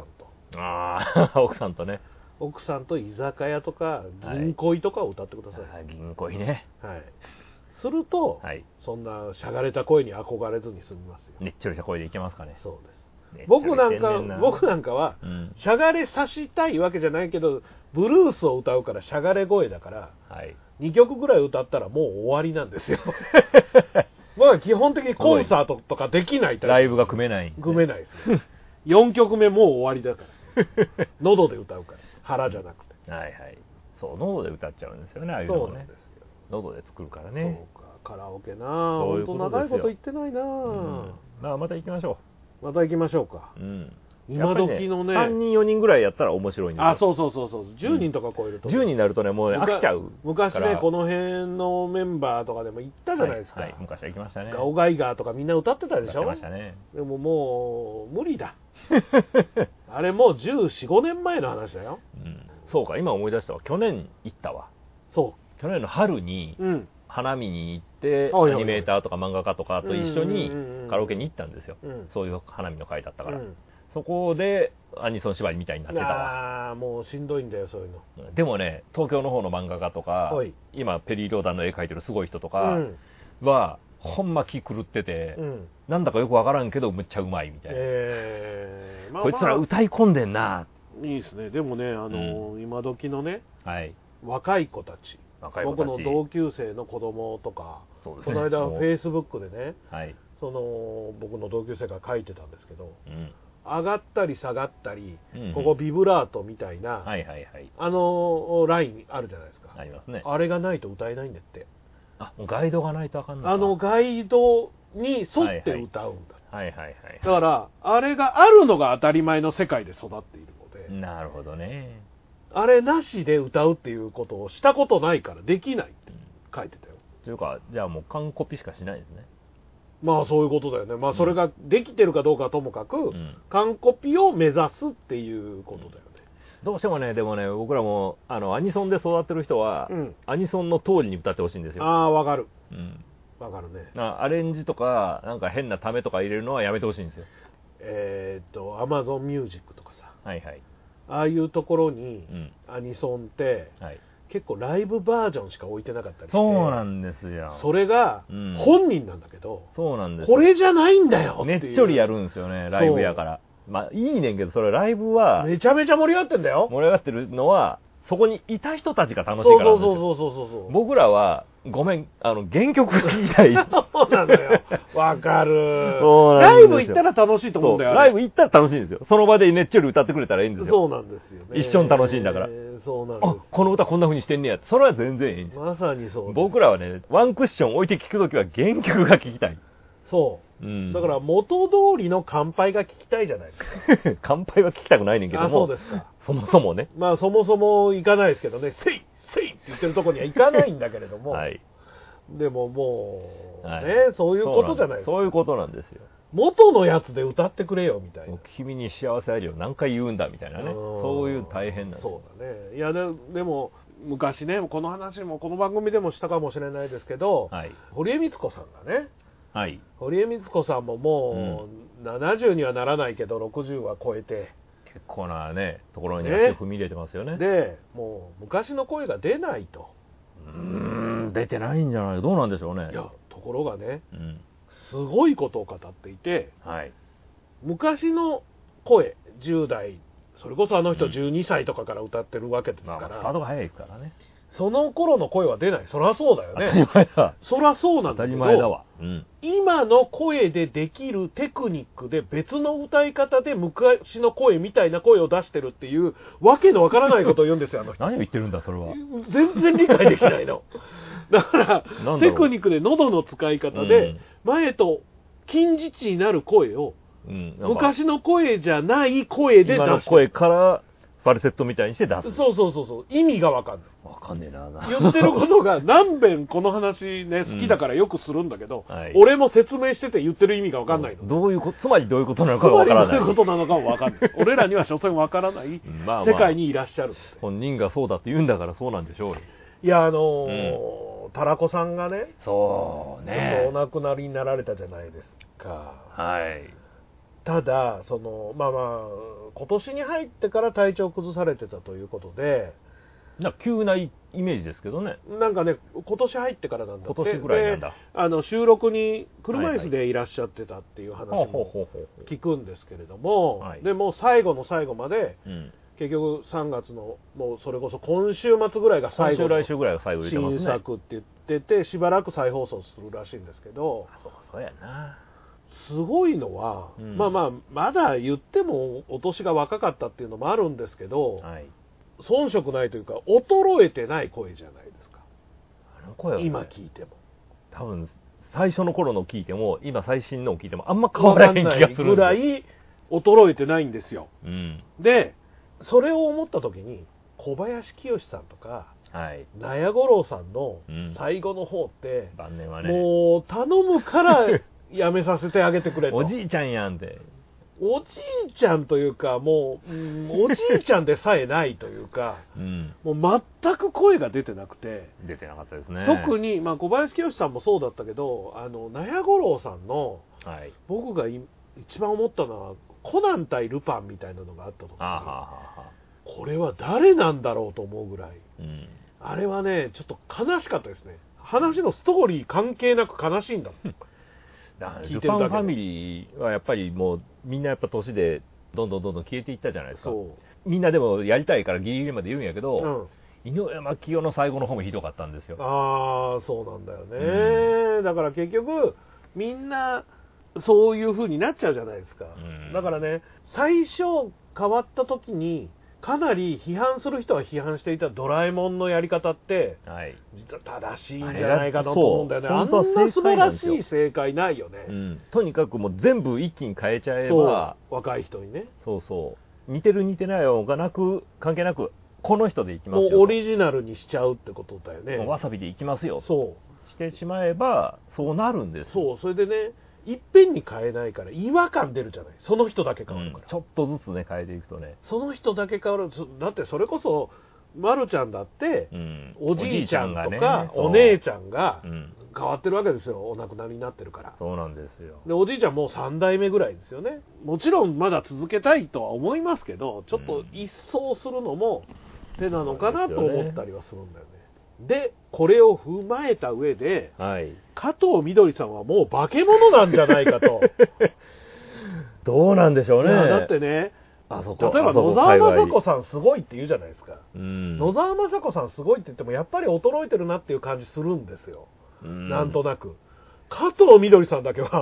ああ、奥さんとね。 奥さんと居酒屋とか銀恋とかを歌ってください。 はい、銀恋ね。 はい。すると、はい、そんなしゃがれた声に憧れずに済みますよ。 ねっちょりした声でいけますかね。 そうです。僕なんかは、しゃがれさしたいわけじゃないけど、ブルースを歌うからしゃがれ声だから、はい、2曲ぐらい歌ったらもう終わりなんですよ。僕は基本的にコンサートとかできないタイプ。 ライブが組めない、 ね。組めないですね。4曲目もう終わりだから。喉で歌うから。腹じゃなくて。 はいはい。そう、喉で歌っちゃうんですよね、ああいうのね。そうなんですよ。喉で作るからね。 そうか、カラオケなぁ。ほんと長いこと言ってないなぁ。 まあまた行きましょう。また行きましょうか。うん。今時のね。 3人4人ぐらいやったら面白いんですよ。 あ、そう。10人とか超えると。 10人になるとね、もう飽きちゃう。 昔ね、この辺のメンバーとかでも行ったじゃないですか。 はい、昔は行きましたね。 ガオガイガーとかみんな歌ってたでしょ。 歌ってましたね。 でももう、無理だ。あれもう14、15年前の話だよ。 そうか、今思い出したわ。去年行ったわ。 そう。 去年の春に、花見に行って、アニメーターとか漫画家とかと一緒にカラオケに行ったんですよ。そういう花見の会だったから。そこでアニソン縛りみたいになってたわ。 ああ、もうしんどいんだよ、そういうの。でもね、東京の方の漫画家とか、今ペリー・ローダンの絵描いてるすごい人とかは、ほんま気狂ってて、なんだかよくわからんけどむっちゃうまいみたいな。こいつら歌い込んでんな。 いいですね。でもね、今時のね、若い子たち、僕の同級生の子供とか、この間フェイスブックでね、僕の同級生が書いてたんですけど、上がったり下がったり、ここビブラートみたいな、ラインあるじゃないですか。 ありますね。 あれがないと歌えないんだって。 あ、ガイドがないとあかんのか。 ガイドに沿って歌うんだ。だから、あれがあるのが当たり前の世界で育っているので。 なるほどね。 あれなしで歌うっていうことをしたことないからできないって書いてたよ。 というか、じゃあもう完コピしかしないですね。 まあそういうことだよね。まあそれができてるかどうかはともかく、完コピを目指すっていうことだよね。 どうしてもね、でもね、僕らもアニソンで育ってる人は、アニソンの通りに歌ってほしいんですよ。 ああ、わかる。わかるね。 アレンジとか、なんか変なためとか入れるのはやめてほしいんですよ。 Amazon Music とかさ。 はいはい。 ああいうところに、アニソンって、結構ライブバージョンしか置いてなかったりして。 そうなんですよ。 それが、本人なんだけど、 そうなんです。 これじゃないんだよねっちょりやるんですよね、ライブやから。まあ、いいねんけど、それライブは、 めちゃめちゃ盛り上がってんだよ。 盛り上がってるのは、そこにいた人たちが楽しいからなんですよ。 そう。 僕らは、ごめん、原曲が聴きたい。 そうなんだよ。わかる。ライブ行ったら楽しいと思うんだよ。 ライブ行ったら楽しいんですよ。その場でねっちょり歌ってくれたらいいんですよ。 そうなんですよね。 一緒に楽しいんだから。 そうなんです。 あ、この歌こんな風にしてんねや。それは全然いいんですよ。 まさにそう。 僕らはね、ワンクッション置いて聴くときは原曲が聴きたい。 そう。だから元通りの乾杯が聞きたいじゃないですか。 乾杯は聞きたくないねんけども。 あ、そうですか。 そもそもね。 まあそもそも行かないですけどね、せいって言ってるところには行かないんだけれども。はい。でももう、ね、そういうことじゃないですか。 そういうことなんですよ。 元のやつで歌ってくれよみたいな。 君に幸せありを何回言うんだみたいなね。そういう大変な。 そうだね。いやでも、昔ね、この話もこの番組でもしたかもしれないですけど、堀江光子さんがね、堀江光子さんももう、70にはならないけど60は超えて結構なねところに足を踏み入れてますよね。 でもう昔の声が出ないと。 出てないんじゃない。どうなんでしょうね。 いやところがね、すごいことを語っていて、昔の声10代それこそあの人12歳とかから歌ってるわけですから、 スタートが早いからね。 その頃の声は出ない。そりゃそうだよね。 当たり前だ。 そりゃそうなんだけど、 当たり前だわ。 今の声でできるテクニックで別の歌い方で昔の声みたいな声を出してるっていうわけのわからないことを言うんですよ、あの人。 何を言ってるんだ、それは。 全然理解できないの。だから、テクニックで喉の使い方で、前と近似値になる声を、昔の声じゃない声で出してる。 今の声からファルセットみたいにして出す。 そう。意味がわかんない。 わかんねえな。 言ってることが何遍この話ね、好きだからよくするんだけど、俺も説明してて言ってる意味がわかんないの。 どういうこと、つまりどういうことなのかわからない。 どういうことなのかもわかんない。俺らには所詮わからない世界にいらっしゃる。 本人がそうだって言うんだからそうなんでしょうよ。 いや、タラコさんがね、 そうね。 ちょっとお亡くなりになられたじゃないですか。 はい。 ただ今年に入ってから体調崩されてたということで、 急なイメージですけどね。 なんかね、今年入ってからなんだって。 今年ぐらいなんだ。 収録に車椅子でいらっしゃってたっていう話も聞くんですけれども、でもう最後の最後まで、結局3月のもうそれこそ今週末ぐらいが最後の来週ぐらいが最後入れてますね。 新作って言ってて、しばらく再放送するらしいんですけど、 そうやな。 すごいのは、まだ言ってもお年が若かったっていうのもあるんですけど、遜色ないというか衰えてない声じゃないですか。 声は、 今聞いても多分最初の頃の聞いても今最新のを聞いてもあんま変わらない気がするんですよ。 ぐらい衰えてないんですよ。でそれを思った時に小林清さんとか、納屋五郎さんの最後の方って、 晩年はね、 もう頼むからやめさせてあげてくれと。 おじいちゃんやんって。 おじいちゃんというか、もう、おじいちゃんでさえないというか、もう全く声が出てなくて。 出てなかったですね。 特に、小林清さんもそうだったけど、納屋五郎さんの、僕が一番思ったのは、コナン対ルパンみたいなのがあった時に、これは誰なんだろうと思うぐらい、あれはね、ちょっと悲しかったですね。話のストーリー関係なく悲しいんだもん。 ルパンファミリーはやっぱりもうみんなやっぱ年でどんどん消えていったじゃないですか。みんなでもやりたいからギリギリまで言うんやけど、井上真紀夫の最後の方もひどかったんですよ。 そうなんだよね。だから結局みんなそういう風になっちゃうじゃないですか。だからね、最初変わった時にかなり批判する人は批判していたドラえもんのやり方って、実は正しいんじゃないかなと思うんだよね。あんな素晴らしい正解ないよね。 とにかくもう全部一気に変えちゃえば、 若い人にね。 似てる似てないがなく関係なくこの人でいきますよ。 もうオリジナルにしちゃうってことだよね。 わさびでいきますよ。してしまえばそうなるんです。 それでね。いっぺんに変えないから違和感出るじゃない。その人だけ変わるから、 ちょっとずつね変えていくとね、 その人だけ変わる。だってそれこそまるちゃんだって、おじいちゃんとか お姉ちゃんが変わってるわけですよ。お亡くなりになってるから。 そうなんですよ。 でおじいちゃんもう3代目ぐらいですよね。もちろんまだ続けたいとは思いますけど、ちょっと一掃するのも手なのかなと思ったりはするんだよね。でこれを踏まえた上で、加藤みどりさんはもう化け物なんじゃないかと。 どうなんでしょうね。 だってね、例えば野沢雅子さんすごいって言うじゃないですか。野沢雅子さんすごいって言ってもやっぱり衰えてるなっていう感じするんですよ。なんとなく。加藤みどりさんだけは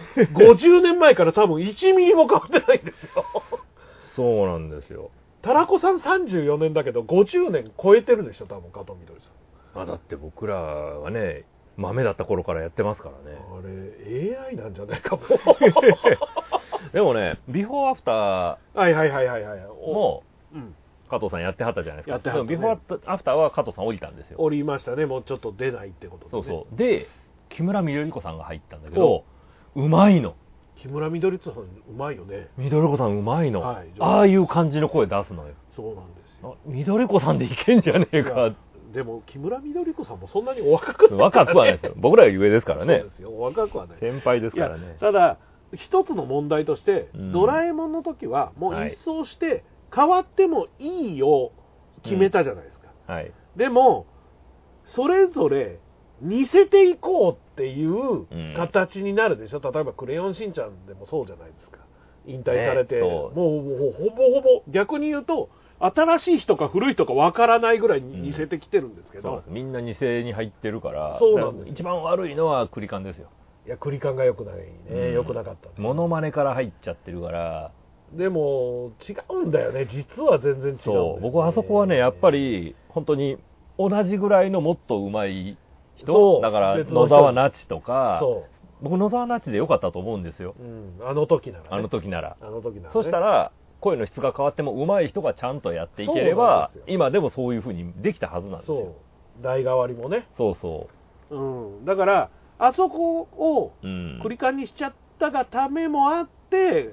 50年前から多分1ミリも変わってないんですよ。 そうなんですよ。 タラコさん34年だけど50年超えてるでしょ、多分加藤みどりさん。 だって僕らはね、豆だった頃からやってますからね。 あれ AI なんじゃないかも。 でもね、ビフォーアフターも加藤さんやってはったじゃないですか。でもビフォーアフターは加藤さん降りたんですよ。 降りましたね。もうちょっと出ないってことで、ね。 で木村緑子さんが入ったんだけど、うまいの。 木村緑子さんうまいよね。 緑子さんうまいの。ああいう感じの声出すのよ。 そうなんですよ。 緑子さんでいけんじゃねえか。 でも木村緑子さんもそんなにお若くない、ね、 若くはないですよ。僕らより上ですからね。 そうですよ。若くはない。 先輩ですからね。 ただ一つの問題として、ドラえもんの時はもう一掃して変わってもいいを決めたじゃないですか。でもそれぞれ似せていこうっていう形になるでしょ。例えばクレヨンしんちゃんでもそうじゃないですか。引退されて、もうほぼほぼ逆に言うと新しい人か古い人かわからないぐらいに似せてきてるんですけど、 みんな似せに入ってるから。 そうなんです。 一番悪いのはクリカンですよ。 いやクリカンが良くないね。良くなかった。 モノマネから入っちゃってるから。 でも違うんだよね。実は全然違うんだよね。 僕はあそこはね、やっぱり本当に同じぐらいのもっと上手い人だから、野沢那智とか。僕野沢那智で良かったと思うんですよ。 あの時なら、ね。 あの時なら。 ね、 そしたら声の質が変わっても上手い人がちゃんとやっていければ、今でもそういう風にできたはずなんですよ。 代替わりもね。だからあそこをクリカンにしちゃったがためもあって、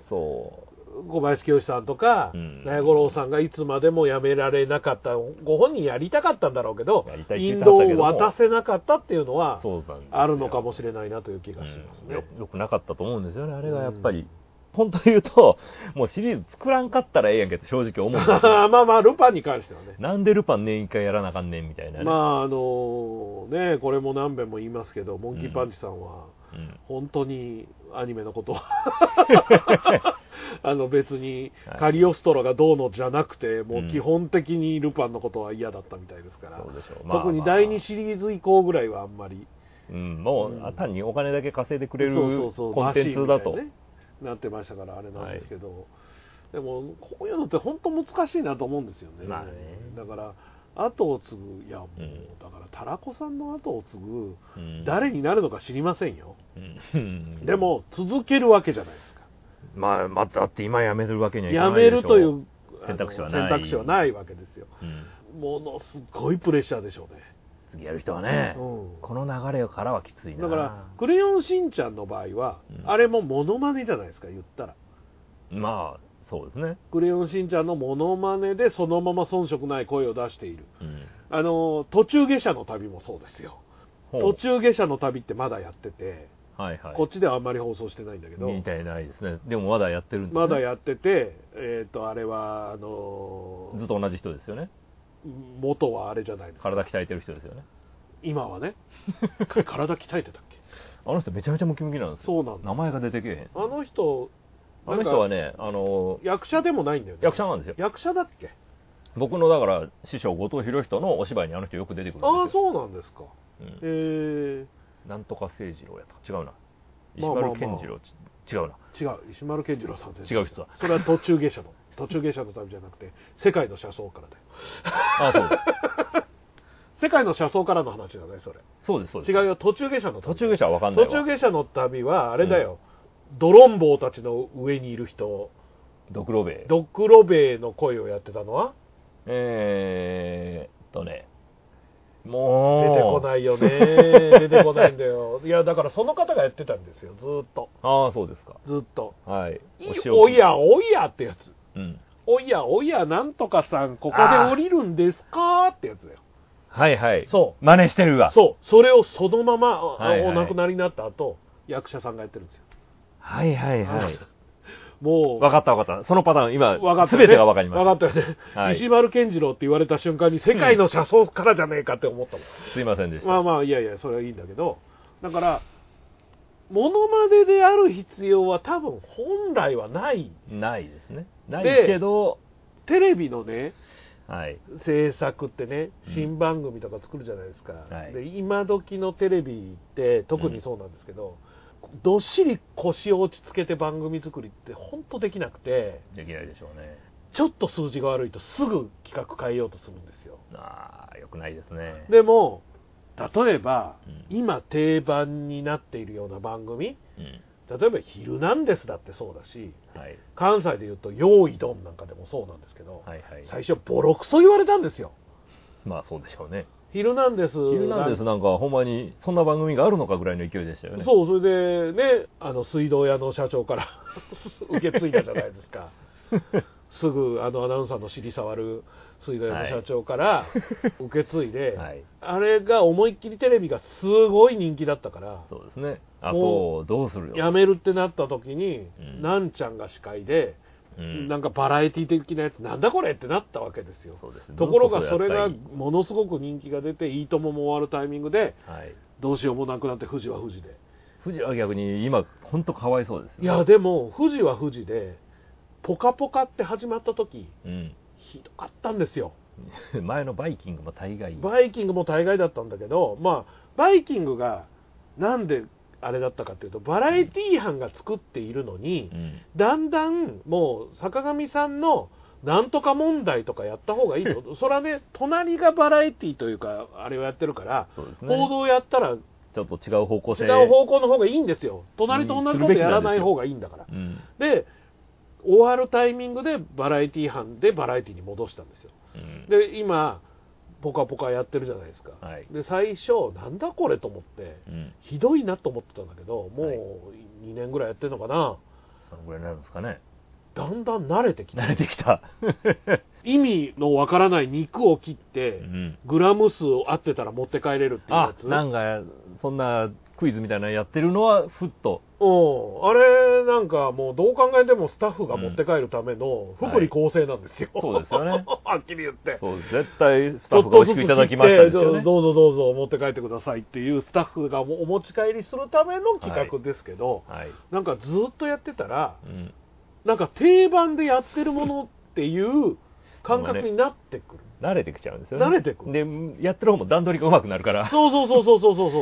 小林清さんとか納屋五郎さんがいつまでもやめられなかった。ご本人やりたかったんだろうけど、引導を渡せなかったっていうのはあるのかもしれないなという気がしますね。 よくなかったと思うんですよね、あれがやっぱり。 本当言うと、もうシリーズ作らんかったらええやんけって正直思うんですよ。 まあまあ、ルパンに関してはね。 なんでルパン年1回やらなあかんねんみたいなね。 まあね、これも何遍も言いますけど、モンキーパンチさんは、本当にアニメのことは、別にカリオストロがどうのじゃなくて、もう基本的にルパンのことは嫌だったみたいですから、特に第2シリーズ以降ぐらいはあんまり。 もう単にお金だけ稼いでくれるコンテンツだと。 なってましたからあれなんですけど、でもこういうのって本当難しいなと思うんですよね。だから後を継ぐ、いやもう、だからタラコさんの後を継ぐ、誰になるのか知りませんよ。でも続けるわけじゃないですか。 まあだって今辞めるわけにはいかないでしょ。辞めるという選択肢はないわけですよ。ものすごいプレッシャーでしょうね。 次やる人はね、この流れからはきついな。 だからクレヨンしんちゃんの場合は、あれもモノマネじゃないですか、言ったら。 まあそうですね。 クレヨンしんちゃんのモノマネでそのまま遜色ない声を出している。途中下車の旅もそうですよ。途中下車の旅ってまだやってて、こっちではあんまり放送してないんだけど。 みたいないですね。でもまだやってるんですね。 まだやってて、あれはずっと同じ人ですよね。 元はあれじゃないですか。 体鍛えてる人ですよね。 今はね。体鍛えてたっけ？ あの人めちゃめちゃムキムキなんですよ。 そうなんだ。 名前が出てけえへん。 あの人はね、 役者でもないんだよね。 役者なんですよ。 役者だっけ？ 僕のだから師匠後藤博人のお芝居にあの人よく出てくるんですよ。 ああ、そうなんですか。 なんとか誠二郎やった。違うな。石丸健次郎、違うな。 違う。石丸健次郎さん全然違う人だ。 それは途中下車の旅じゃなくて、世界の車窓からだよ。 ああ、そうです。 世界の車窓からの話だね、それ。 そうです、そうです。 違うよ、途中下車の旅。 途中下車は分かんないわ。 途中下車の旅は、あれだよ。ドロンボーたちの上にいる人。 ドクロベイ。 ドクロベイの声をやってたのはもう出てこないよね。出てこないんだよ。いや、だからその方がやってたんですよ、ずーっと。 ああ、そうですか。 ずっと。 はい。 おやおやってやつ。おやおや、なんとかさん、ここで降りるんですかってやつだよ。 はいはい。 そう。 真似してるわ。 そう。それをそのまま、お亡くなりになった後、役者さんがやってるんですよ。 はいはいはい。 もう。 分かった分かった。そのパターン、今、すべてが分かりました。 分かったよね。石丸健次郎って言われた瞬間に、世界の車窓からじゃねえかって思ったもん。 すいませんでした。 まあまあ、いやいや、それはいいんだけど、だから、モノマネである必要は多分本来はない。 ないですね。ないけど、 テレビのね、 はい、 制作ってね、新番組とか作るじゃないですか。で今時のテレビって特にそうなんですけど、どっしり腰を落ち着けて番組作りって本当できなくて。 できないでしょうね。 ちょっと数字が悪いとすぐ企画変えようとするんですよ。 ああ、よくないですね。 でも、例えば、今定番になっているような番組、例えば「ヒルナンデス」だってそうだし、関西でいうと「よーいどん」なんかでもそうなんですけど、最初ボロクソ言われたんですよ。 まあそうでしょうね。 ヒルナンデスなんかほんまにそんな番組があるのかぐらいの勢いでしたよね。 そう、それでね、水道屋の社長から受け継いだじゃないですか。すぐアナウンサーの尻触る水道屋の社長から受け継いで、あれが思いっきりテレビがすごい人気だったから。 そうですね。あとどうするよ。 やめるってなった時に、なんちゃんが司会で、なんかバラエティ的なやつなんだこれってなったわけですよ。ところがそれがものすごく人気が出て、いいともも終わるタイミングで、どうしようもなくなって、富士は富士で。 富士は逆に今本当かわいそうですよね。 いやでも富士は富士で、ポカポカって始まった時、ひどかったんですよ。 前のバイキングも大概。 バイキングも大概だったんだけど、まあバイキングがなんであれだったかというと、バラエティー班が作っているのに、だんだんもう坂上さんのなんとか問題とかやった方がいいと。それはね、隣がバラエティーというかあれをやってるから、報道やったらちょっと違う方向性、 違う方向の方がいいんですよ。隣と同じことやらない方がいいんだから。で、終わるタイミングでバラエティー班でバラエティーに戻したんですよ。で、今ポカポカやってるじゃないですか。で、最初なんだこれと思って、ひどいなと思ってたんだけど、もう2年ぐらいやってるのかな。 そのぐらいになるんですかね。 だんだん慣れてきた。 慣れてきた。 意味のわからない肉を切って、グラム数を合ってたら持って帰れるっていうやつ。 なんかそんなクイズみたいなのやってるのはふっと。 あれなんかもうどう考えてもスタッフが持って帰るための福利厚生なんですよ。 そうですよね。 はっきり言って。 そう、絶対スタッフが美味しくいただきましたですよね。 どうぞどうぞ持って帰ってくださいっていうスタッフがお持ち帰りするための企画ですけど、なんかずっとやってたら、なんか定番でやってるものっていう感覚になってくる。 慣れてきちゃうんですよね。 慣れてくる。 で、やってる方も段取りが上手くなるから。 そう。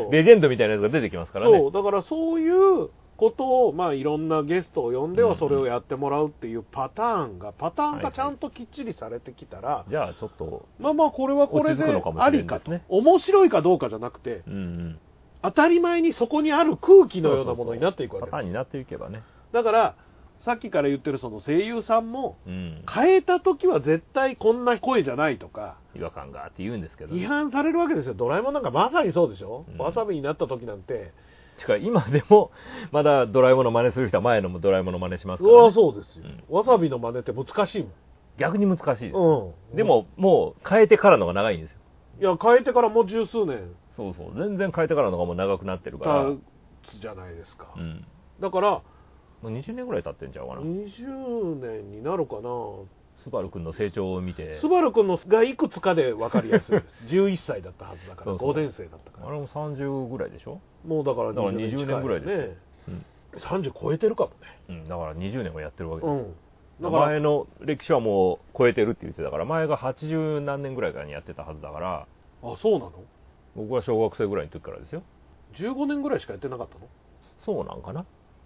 レジェンドみたいなやつが出てきますからね。 そう、だからそういうことを、まあいろんなゲストを呼んではそれをやってもらうっていうパターンがちゃんときっちりされてきたら、 じゃあちょっと、 まあこれはこれでありかと。面白いかどうかじゃなくて、当たり前にそこにある空気のようなものになっていくわけです。 パターンになっていけばね。 だから、さっきから言ってるその声優さんも、変えた時は絶対こんな声じゃないとか、 違和感がって言うんですけど、 批判されるわけですよ。ドラえもんなんかまさにそうでしょ、わさびになった時なんて。 今でも、まだドラえもんの真似する人は前のドラえもんの真似しますから、ね。 そうですよ、わさびの真似って難しいもん。 逆に難しいです。でも、もう変えてからのが長いんですよ。 いや、変えてからもう十数年。 そう。全然変えてからのがもう長くなってるから。 じゃないですか。だから、 もう20年ぐらい経ってんちゃうかな。 20年になるかな。 スバル君の成長を見て。 スバル君のがいくつかで分かりやすいです。11歳だったはずだから、5年生だったから。 あれも30ぐらいでしょ。 もうだから 20年ぐらいですね。 30超えてるかもね。だから20年はやってるわけです。だから前の歴史はもう超えてるって言ってたから、前が80何年ぐらいからにやってたはずだから。 あ、そうなの？ 僕は小学生ぐらいの時からですよ。 15年ぐらいしかやってなかったの？ そうなんかな。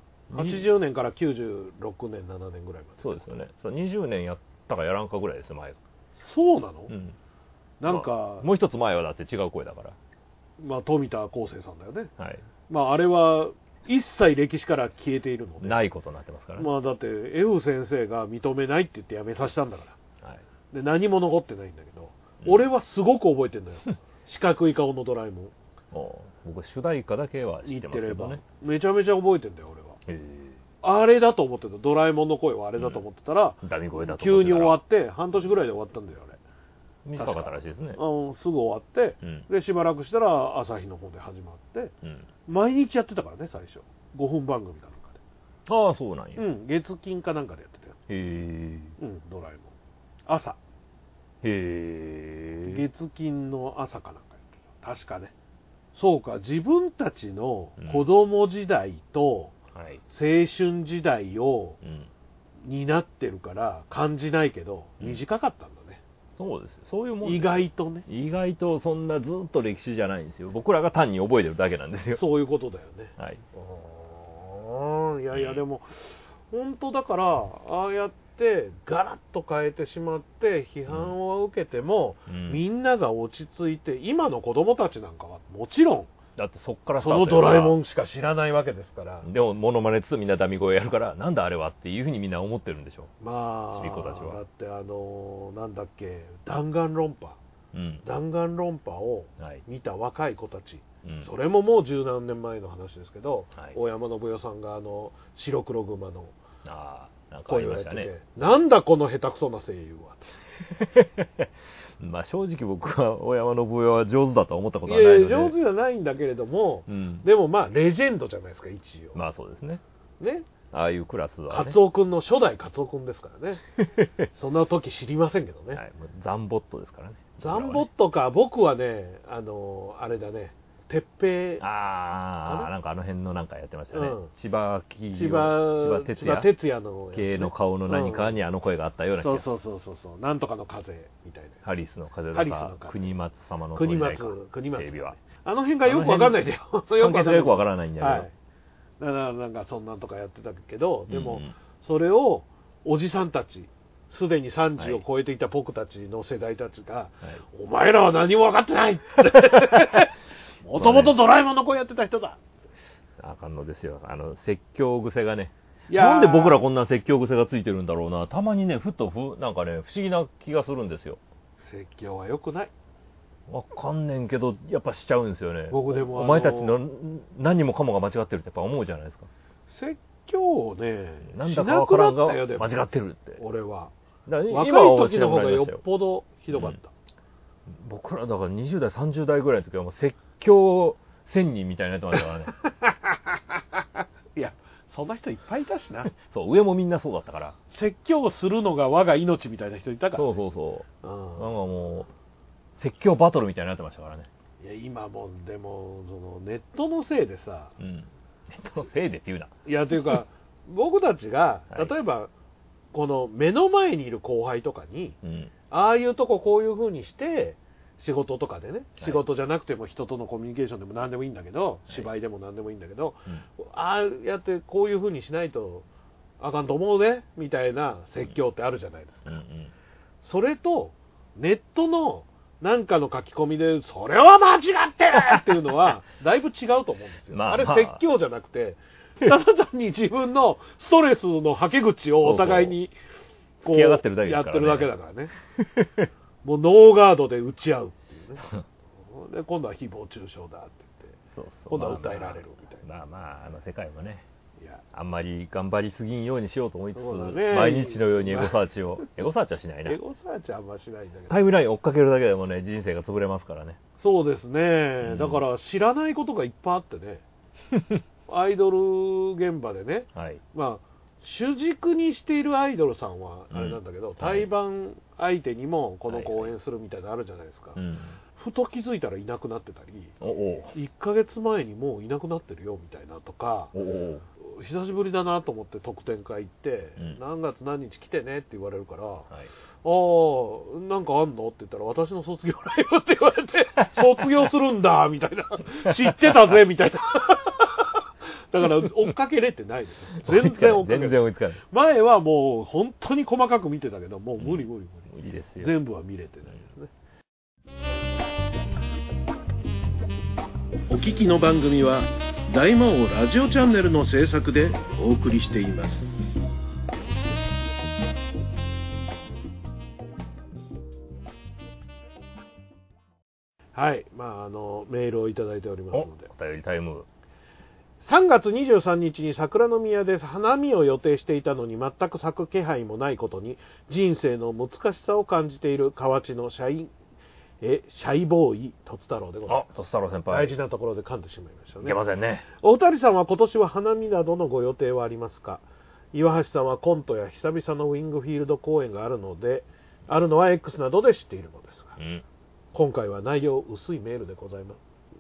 80年から96年、7年ぐらいまで。 そうですよね。20年やったかやらんかぐらいです、前が。 そうなの？なんか、 もう一つ前はだって違う声だから。 まあ、富田康生さんだよね。まあ、あれは、一切歴史から消えているので。 ないことになってますからね。 まあ、だって、F 先生が認めないって言ってやめさせたんだから。で、何も残ってないんだけど、俺はすごく覚えてんだよ。四角い顔のドラえもん。 僕主題歌だけは知ってますけどね。 めちゃめちゃ覚えてんだよ俺は。あれだと思ってた。ドラえもんの声はあれだと思ってたら、 ダミ声だと急に終わって半年ぐらいで終わったんだよあれ。 短かったらしいですね。 すぐ終わって、でしばらくしたら朝日の方で始まって、毎日やってたからね最初。5分番組かなんかで。 ああそうなんや。 月金かなんかでやってたよ。ドラえもん。朝。月金の朝かなんかやってた。確かね。そうか、自分たちの子供時代と青春時代を担ってるから感じないけど、短かったんだね。 そうです。そういうもん。 意外とね。 意外とそんなずっと歴史じゃないんですよ。僕らが単に覚えてるだけなんですよ。 そういうことだよね。いやでも本当だからああやってガラッと変えてしまって批判を受けても、みんなが落ち着いて、今の子供たちなんかはもちろんだってそっからそのドラえもんしか知らないわけですから。 でもモノマネつみんなダミ声やるから、なんだあれはっていうふうにみんな思ってるんでしょう。 まあちびっ子たちは。 だってなんだっけ、弾丸論破、弾丸論破を見た若い子たち、それももう十何年前の話ですけど、大山信代さんが白黒熊の声をやってて、なんだこの下手くそな声優はまあ正直僕は大山信代は上手だとは思ったことはないので。 いや上手じゃないんだけれども、でもまあレジェンドじゃないですか一応。 まあそうですね。 ね。 ああいうクラスは、ね、 カツオ君の初代カツオ君ですからね。そんな時知りませんけどね。 ザンボットですからね。 ザンボットか、僕はね、あれだね、鉄平。 なんかあの辺のなんかやってましたね。千葉哲也の系の顔の何かにあの声があったような気が。 そうなんとかの風みたいな。 ハリスの風とか国松様の国松テレビは。あの辺がよくわかんないんだよ。 関係がよくわからないんだけど。 だからなんかそんなんとかやってたけど、でもそれをおじさんたち、すでに30を超えていた僕たちの世代たちが、お前らは何も分かってないもともとドラえもんの声やってた人だ。 あかんのですよ。説教癖がね。なんで僕らこんな説教癖がついてるんだろうな。たまにね、なんかね、不思議な気がするんですよ。 説教は良くない。 わかんねんけど、やっぱしちゃうんですよね。 僕でもお前たちの何もかもが間違ってるってやっぱ思うじゃないですか。 説教をね、 なんだかわからんが間違ってるって。 俺は。若い時の方がよっぽどひどかった。 僕らだから20代30代ぐらいの時はもう説教 1000人みたいになってましたからね。 いや、そんな人いっぱいいたしな。 そう、上もみんなそうだったから。 説教するのが我が命みたいな人いたから、ね。 そう。なんかもう、説教バトルみたいになってましたからね。 いや、今も、でも、そのネットのせいでさ、 ネットのせいでって言うな。 いや、というか、僕たちが、例えば、この目の前にいる後輩とかに、ああいうとここういう風にして、仕事とかでね、仕事じゃなくても人とのコミュニケーションでも何でもいいんだけど、芝居でも何でもいいんだけど、ああやってこういう風にしないとあかんと思うね、みたいな説教ってあるじゃないですか。それと、ネットのなんかの書き込みで、それは間違ってるっていうのは、だいぶ違うと思うんですよ。あれ説教じゃなくて、ただ単に自分のストレスのはけ口をお互いにこうやってるだけだからね。もうノーガードで打ち合うっていうね。で今度は誹謗中傷だって言って、今度は訴えられるみたいな。 世界もね、あんまり頑張りすぎんようにしようと思いつつ、毎日のようにエゴサーチを。エゴサーチはしないな。 エゴサーチはあんましないんだけど。 タイムライン追っかけるだけでもね、人生が潰れますからね。 そうですね。だから知らないことがいっぱいあってね。アイドル現場でね、主軸にしているアイドルさんはあれなんだけど、対バン相手にもこの公演するみたいなのあるじゃないですか。ふと気づいたらいなくなってたり、1ヶ月前にもういなくなってるよみたいなとか、久しぶりだなと思って特典会行って、何月何日来てねって言われるから、なんかあんのって言ったら、私の卒業ライブって言われて、卒業するんだみたいな、知ってたぜみたいな。だから追っかけれてないです。全然追いつかない。 前はもう本当に細かく見てたけど、もう無理無理ですよ。 全部は見れてないですね。 お聞きの番組は大魔王ラジオチャンネルの制作でお送りしています。 はい、メールをいただいておりますので。 お便りタイム。 3月23日に桜の宮で花見を予定していたのに全く咲く気配もないことに人生の難しさを感じている河内のシャイボーイとつ太郎でございます。 とつ太郎先輩。 大事なところで噛んでしまいましたね。 いけませんね。 お二人さんは今年は花見などのご予定はありますか？岩橋さんはコントや久々のウィングフィールド公演があるのは X などで知っているのですが、今回は内容薄いメールでございます。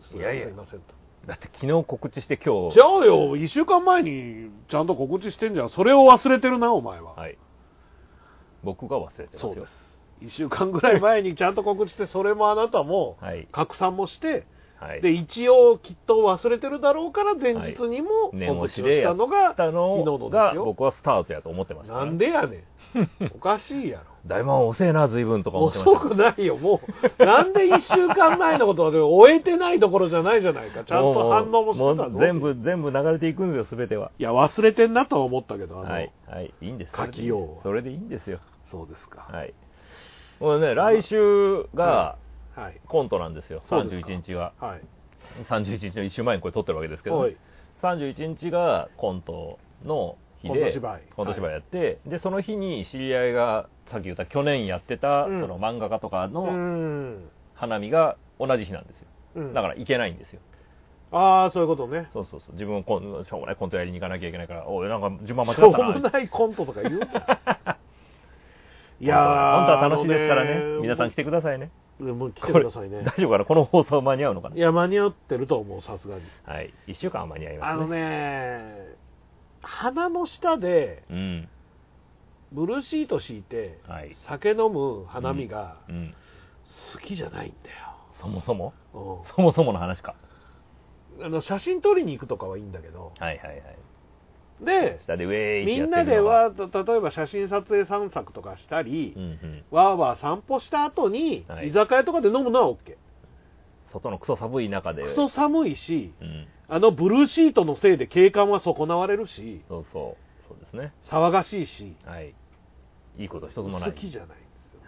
すいませんと。 だって昨日告知して今日。 じゃあよ、1週間前にちゃんと告知してんじゃん。それを忘れてるな、お前は。 はい。僕が忘れてますよ。 そうです。1週間ぐらい前にちゃんと告知して、それもあなたも拡散もして、で、一応きっと忘れてるだろうから前日にも告知をしたのが昨日のですよ。 僕はスタートやと思ってました、 なんでやねん。おかしいやろ。 大魔王遅えな、随分とか思ってました。 遅くないよ、もう。なんで1週間前のことで終えてないどころじゃないじゃないか。ちゃんと反応もしてたぞ。 全部流れていくんですよ、すべては。 いや、忘れてんなとは思ったけど、 いいんです。 書きよう。 それでいいんですよ。 そうですか。 はい。もうね、来週がコントなんですよ、31日が。31日の1週前にこれ撮ってるわけですけど、31日がコントの日でコント芝居やって、でその日に知り合いがさっき言った去年やってた、その漫画家とかの花見が同じ日なんですよ、だから行けないんですよ。 ああ、そういうことね。 そう自分もしょうもないコントやりに行かなきゃいけないから、おい、なんか順番間違ったな。 しょうもないコントとか言うな。 いやー、本当は楽しいですからね。皆さん来てくださいね。 もう来てくださいね。 大丈夫かな、この放送間に合うのかな。 いや、間に合ってると思う、さすがに。 はい、1週間は間に合いますね。鼻の下で、ブルーシート敷いて、酒飲む花見が好きじゃないんだよ。 そもそもの話か。 写真撮りに行くとかはいいんだけど。で、 下でウェーイってみんなでは例えば写真撮影散策とかしたり、わーわー散歩した後に、居酒屋とかで飲むのは OK。 外のクソ寒い中で。 クソ寒いし、ブルーシートのせいで景観は損なわれるし、 そうですね。 騒がしいし、 いいこと一つもない。 好きじゃないん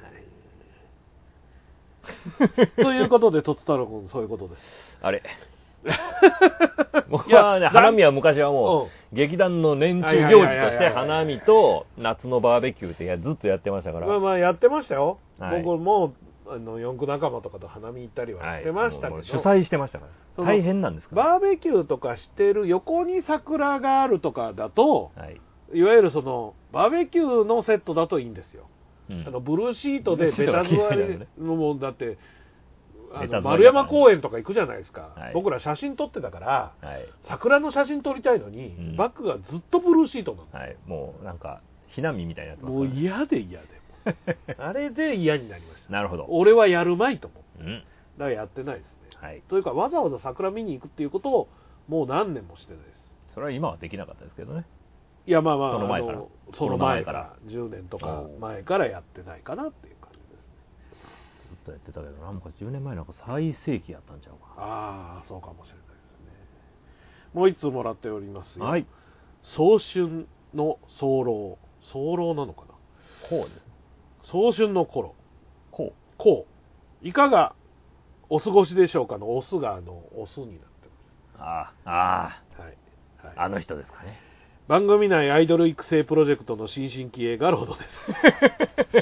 ですよね。ということで、とつ太郎君、そういうことです。 あれ僕はね、花見は昔はもう、劇団の年中行事として花見と夏のバーベキューってずっとやってましたから。 まあやってましたよ。僕も四駆仲間とかと花見行ったりはしてましたけど。 主催してましたか大変なんですか、 バーベキューとかしてる横に桜があるとかだと、いわゆるそのバーベキューのセットだといいんですよ。ブルーシートでベタ座りのもんだって、丸山公園とか行くじゃないですか、僕ら写真撮ってたから、桜の写真撮りたいのに、バックがずっとブルーシートなの、 もうなんか避難民みたいになってます、 もう嫌であれで嫌になりました。 なるほど。 俺はやるまいと思って、だからやってないですね、というかわざわざ桜見に行くっていうことをもう何年もしてないです。 それは今はできなかったですけどね。 いやまあその前から10年とか前からやってないかなっていう感じですね。 ずっとやってたけど、なんか10年前なんか最盛期やったんちゃうか。 ああ、そうかもしれないですね。もう一つもらっておりますよ。早春の早漏なのかな。 こうです。 早春の頃。 こう。いかがお過ごしでしょうかのオスがオスになってます。あの人ですかね。 番組内アイドル育成プロジェクトの新進気鋭ガロードです。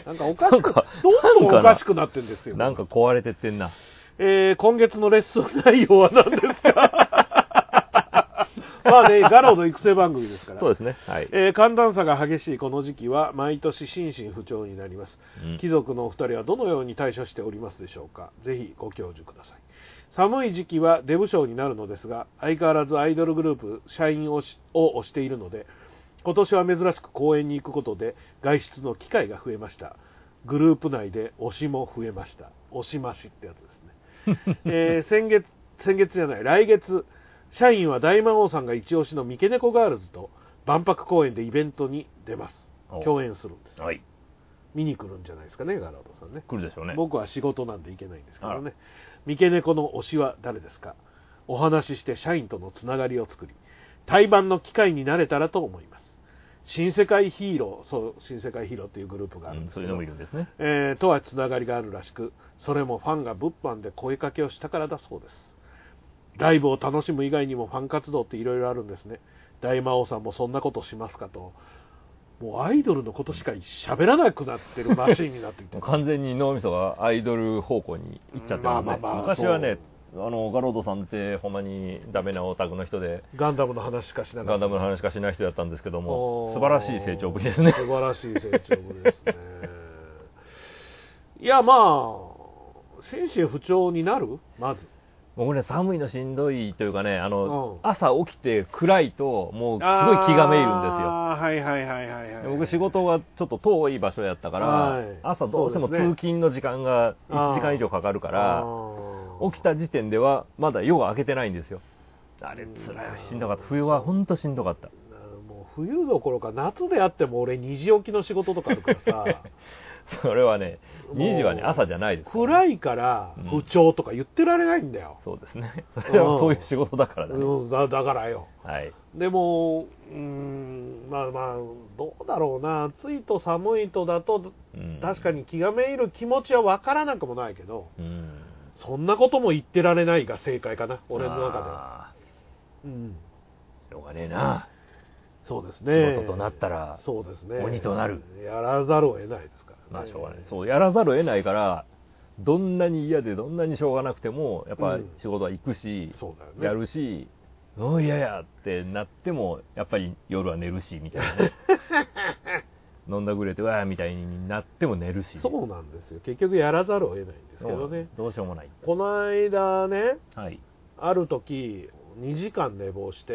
なんかおかしく、どんどんおかしくなってんですよ。 なんか壊れてってんな。 今月のレッスン内容は何ですか？まあね、ガロード育成番組ですから。 そうですね。 寒暖差が激しいこの時期は毎年心身不調になります。貴族のお二人はどのように対処しておりますでしょうか。ぜひご教授ください。寒い時期は出不精になるのですが、相変わらずアイドルグループ社員を推しているので、今年は珍しく公園に行くことで外出の機会が増えました。グループ内で推しも増えました。推し増しってやつですね。来月、社員は大魔王さんが一押しの三毛猫ガールズと万博公園でイベントに出ます。共演するんです。見に来るんじゃないですかね、ガロードさんね。 来るでしょうね。 僕は仕事なんで行けないんですけどね。三毛猫の推しは誰ですか？お話しして社員とのつながりを作り、対バンの機会になれたらと思います。新世界ヒーローっていうグループがあるんですけど、 そういうのもいるんですね。 とはつながりがあるらしく、それもファンが物販で声かけをしたからだそうです。ライブを楽しむ以外にもファン活動っていろいろあるんですね。大魔王さんもそんなことしますかと。もうアイドルのことしか喋らなくなってるマシンになってきて完全に脳みそがアイドル方向に行っちゃってるんで、昔はね、ガロードさんってほんまにダメなオタクの人でガンダムの話しかしなかった。 ガンダムの話しかしない人だったんですけども、素晴らしい成長ぶりですね。 素晴らしい成長ぶりですね。いやまあ心身不調になる。まず僕ね、寒いのしんどいというかね、朝起きて暗いともうすごい気がめいるんですよ。僕仕事がちょっと遠い場所やったから、朝どうしても通勤の時間が1時間以上かかるから、起きた時点ではまだ夜が明けてないんですよ。あれ辛い、しんどかった。冬は本当しんどかった。 もう冬どころか夏であっても俺2時起きの仕事とかあるからさ。 それはね、2時はね、朝じゃないです、ね。 暗いから不調とか言ってられないんだよ。 そうですね。それはそういう仕事だからね。 だからよ。でも、まあ、どうだろうな。暑いと寒いとだと、確かに気がめいる気持ちは分からなくもないけど、そんなことも言ってられないが正解かな、俺の中では。 しょうがねえな。 そうですね。 仕事となったら、 そうですね。 鬼となる。 やらざるを得ないですからね。 まあしょうがない。そう、やらざるを得ないから、どんなに嫌でどんなにしょうがなくても、やっぱ仕事は行くし、やるし、嫌やってなっても、やっぱり夜は寝るし、みたいなね。飲んだくれて、わーみたいになっても寝るし。 そうなんですよ。結局やらざるを得ないんですけどね。 どうしようもない。 この間ね、ある時、2時間寝坊して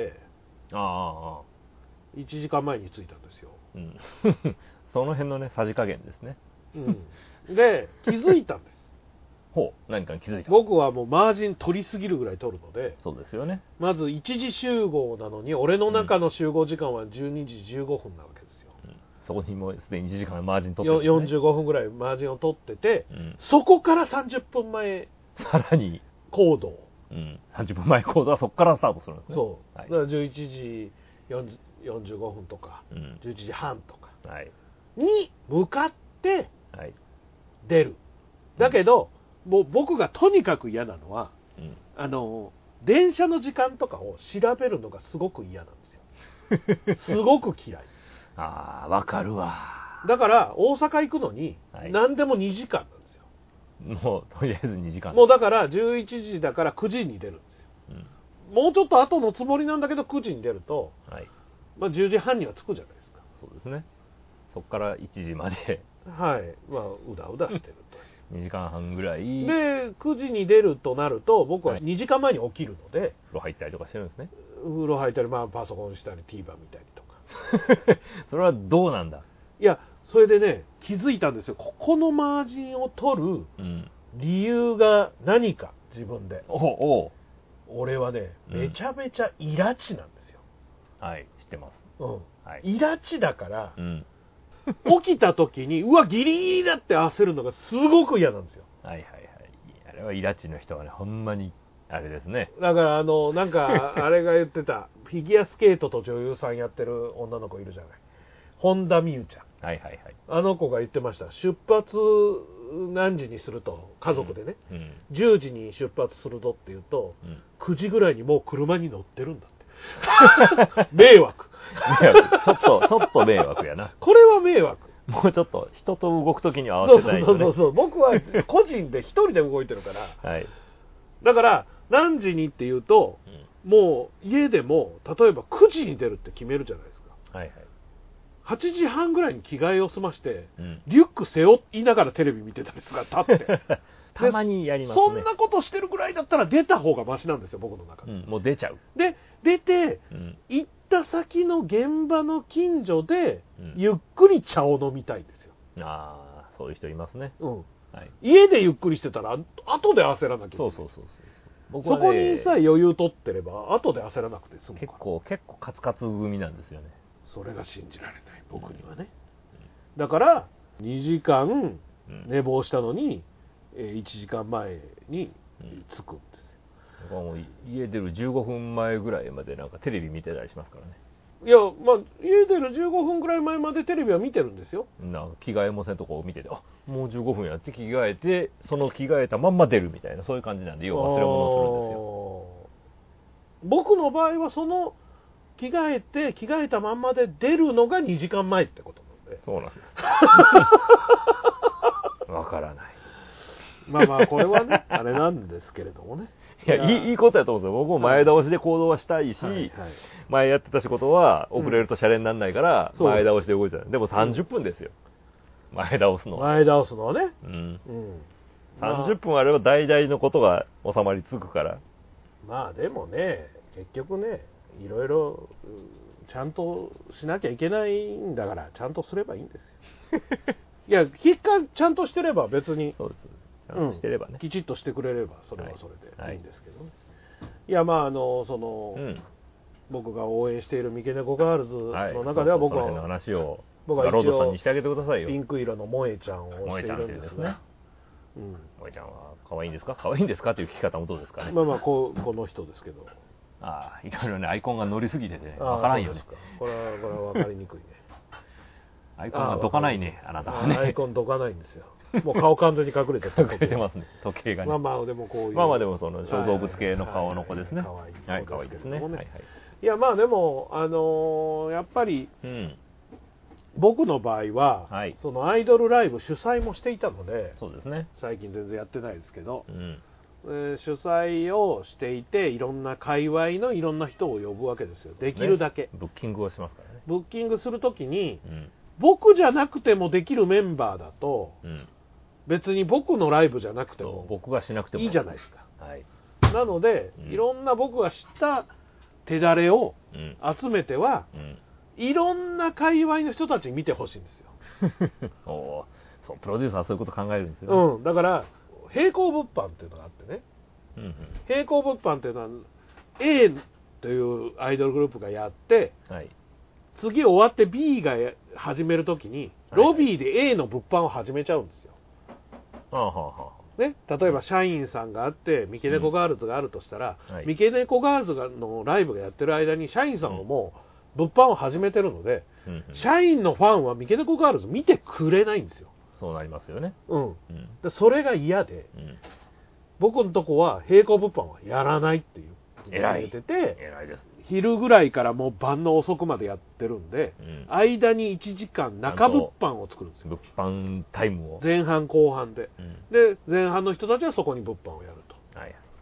、1時間前に着いたんですよ。 その辺のね、さじ加減ですね。 で、気づいたんです。 何かに気づいた。 僕はもうマージン取りすぎるぐらい取るので、 そうですよね。 まず1時集合なのに、俺の中の集合時間は12時15分なわけですよ。 そこにもうすでに1時間マージン取ってる、 45分ぐらいマージンを取ってて、そこから30分前さらに行動。 30分前行動はそこからスタートするんですね。 そう。だから11時45分とか、11時半とかに向かって出る。だけど、もう僕がとにかく嫌なのは、電車の時間とかを調べるのがすごく嫌なんですよ。すごく嫌い。 わかるわ。 だから大阪行くのに何でも2時間なんですよ。 もうとりあえず2時間。 もうだから11時だから9時に出るんですよ。 もうちょっと後のつもりなんだけど9時に出ると、 はい、 まあ、10時半には着くじゃないですか。 そうですね。そこから1時まではい、まあうだうだしてると 2時間半ぐらいで、9時に出るとなると僕は2時間前に起きるので、 風呂入ったりとかしてるんですね。 風呂入ったり、まあ、パソコンしたり TVer 見たりとかそれはどうなんだ。 いや、それでね、気づいたんですよ。ここのマージンを取る理由が何か、自分で。俺はね、めちゃめちゃイラチなんですよ。 はい、知ってます。 はい、イラチだから、起きた時に、うわ、ギリギリだって焦るのがすごく嫌なんですよ。 はいはいはい。あれはイラチの人はね、ほんまに、あれですね。 だからなんか、あれが言ってた、フィギュアスケートと女優さんやってる女の子いるじゃない。本田美優ちゃん。 はいはいはい。 あの子が言ってました。出発何時にすると、家族でね、10時に出発するぞって言うと、9時ぐらいにもう車に乗ってるんだって。迷惑。 ちょっと迷惑やな。 これは迷惑。 もうちょっと人と動くときに合わせないと、ね。 そう。僕は個人で一人で動いてるから。はい。だから、何時にって言うと、もう家でも、例えば9時に出るって決めるじゃないですか。はいはい。8時半ぐらいに着替えを済まして、リュック背負いながらテレビ見てたりするから立って。 たまにやりますね。 そんなことしてるぐらいだったら出た方がマシなんですよ、僕の中で。 もう出ちゃう。 で、出て、行った先の現場の近所で、ゆっくり茶を飲みたいんですよ。 ああ、そういう人いますね。 はい、家でゆっくりしてたら、後で焦らなきゃいけない。そう。僕はね、そこにさえ余裕取ってれば、後で焦らなくて済むから。 結構カツカツ組なんですよね。 それが信じられない、僕にはね。だから、2時間寝坊したのに、1時間前に着くんですよ。 もう家出る15分前ぐらいまでなんかテレビ見てたりしますからね。 いや、まあ、家出る15分ぐらい前までテレビは見てるんですよ。 なんか着替えもせんとこを見てて、あ、もう15分やって着替えて、その着替えたまんま出るみたいな、そういう感じなんで、要は忘れ物をするんですよ。僕の場合はその着替えたまんまで出るのが2時間前ってことなんで。 そうなんです。わからない。 まあこれはね、あれなんですけれどもね。 いや、いいことやと思うんですよ。僕も前倒しで行動はしたいし、前やってた仕事は遅れるとシャレにならないから、前倒しで動いてた。でも30分ですよ。前倒すのは。 前倒すのはね。 30分あれば大々のことが収まりつくから。 まあでもね、結局ね、いろいろちゃんとしなきゃいけないんだから、ちゃんとすればいいんですよ。いや、ちゃんとしてれば別に。そうです。してればね、きちっとしてくれればそれはそれでいいんですけどね。いや、まあ僕が応援している三毛猫ガールズの中では僕は話をガロードさんにしてあげてくださいよ。 ピンク色の萌えちゃんをしているんですね。 萌えちゃんは可愛いんですか？可愛いんですかという聞き方もどうですかね。 まあこの人ですけど。 ああ、いろいろね、アイコンが乗りすぎててわからんよね。 これは分かりにくいね。 アイコンがどかないね、あなたはね。 アイコンどかないんですよ。もう顔完全に隠れて隠れてますね、時計がね。 まあでもこういう。 まあでもその小動物系の顔の子ですね。 はい、可愛いですね。いや、 まあでもやっぱり僕の場合はそのアイドルライブ主催もしていたので、 そうですね。 最近全然やってないですけど、主催をしていていろんな界隈のいろんな人を呼ぶわけですよ。できるだけ。 ブッキングをしますからね。 ブッキングするときに僕じゃなくてもできるメンバーだと。別に僕のライブじゃなくても僕がしなくてもいいじゃないですか。なので、いろんな僕が知った手だれを集めては、いろんな界隈の人たちに見てほしいんですよ。そう、プロデューサーはそういうこと考えるんですよ、 ね。だから並行物販っていうのがあってね、並行物販っていうのは A というアイドルグループがやって、次終わって B が始めるときにロビーで A の物販を始めちゃうんですよ。ね、例えば社員さんがあって三毛猫ガールズがあるとしたら、三毛猫ガールズのライブがやってる間に社員さんももう物販を始めてるので、社員のファンは三毛猫ガールズ見てくれないんですよ。 そうなりますよね。 でそれが嫌で、僕のとこは並行物販はやらないっていう言われてて、 偉いです。 昼ぐらいからもう晩の遅くまでやってるんで、間に1時間中物販を作るんですよ。 物販タイムを。 前半後半で。で、前半の人たちはそこに物販をやると。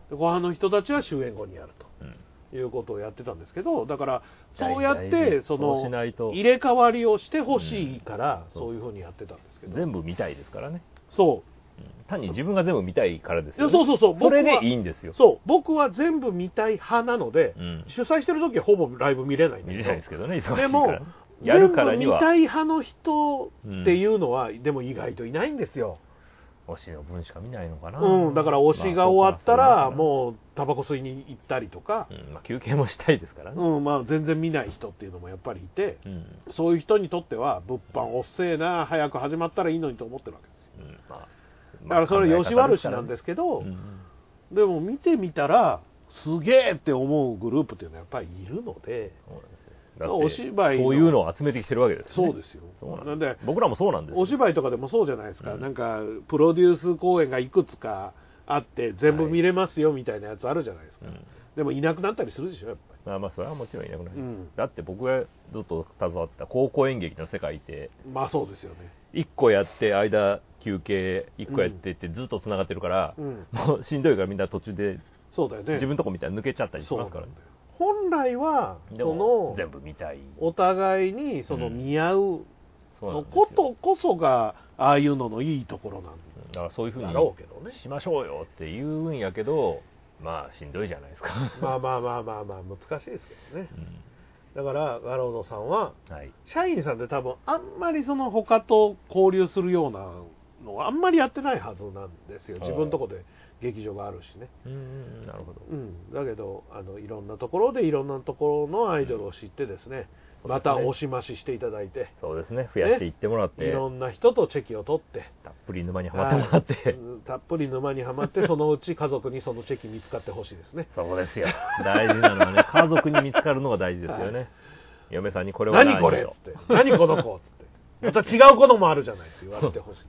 後半の人たちは終演後にやるということをやってたんですけど、だからそうやってその入れ替わりをしてほしいからそういうふうにやってたんですけど、 全部見たいですからね。 そう単に自分が全部見たいからですよね。 そうそれでいいんですよ。 そう僕は全部見たい派なので、主催してる時はほぼライブ見れないんだけど、 見れないですけどね、忙しいから。 でもやるからには全部見たい派の人っていうのは、でも意外といないんですよ。 推しの分しか見ないのかな。 だから推しが終わったらもうタバコ吸いに行ったりとか、 休憩もしたいですからね。 全然見ない人っていうのもやっぱりいて、そういう人にとっては物販おっせえな、早く始まったらいいのにと思ってるわけですよ。だからそれ吉悪しなんですけど、でも見てみたらすげえって思うグループっていうのはやっぱりいるので、 お芝居そういうのを集めてきてるわけですね。 そうですよ。 なんで僕らもそうなんです。 お芝居とかでもそうじゃないですか。なんかプロデュース公演がいくつかあって全部見れますよみたいなやつあるじゃないですか。でもいなくなったりするでしょ、やっぱり。それはもちろんいなくなる。だって僕がずっと携わった高校演劇の世界って、 そうですよね。 1個やって間休憩1個やってってずっとつながってるから、もうしんどいからみんな途中で自分のとこみたいに抜けちゃったりしますからね。 本来はその全部見たい、 お互いにその見合うのことこそがああいうののいいところなんだからそういうふうにしましょうよって言うんやけど、しんどいじゃないですか。 難しいですけどね。だからガロードさんは、社員さんって多分あんまりその他と交流するようなのをあんまりやってないはずなんですよ。自分のとこで劇場があるしね。 なるほど。 だけどいろんなところでいろんなところのアイドルを知ってですね、また押し増ししていただいて、 そうですね、増やしていってもらって、 いろんな人とチェキを取ってたっぷり沼にはまってもらって、 たっぷり沼にはまってそのうち家族にそのチェキ見つかってほしいですね。 そうですよ。大事なのはね、家族に見つかるのが大事ですよね。嫁さんにこれは何これっつって、何この子っつって、また違うこともあるじゃないって言われてほしいです。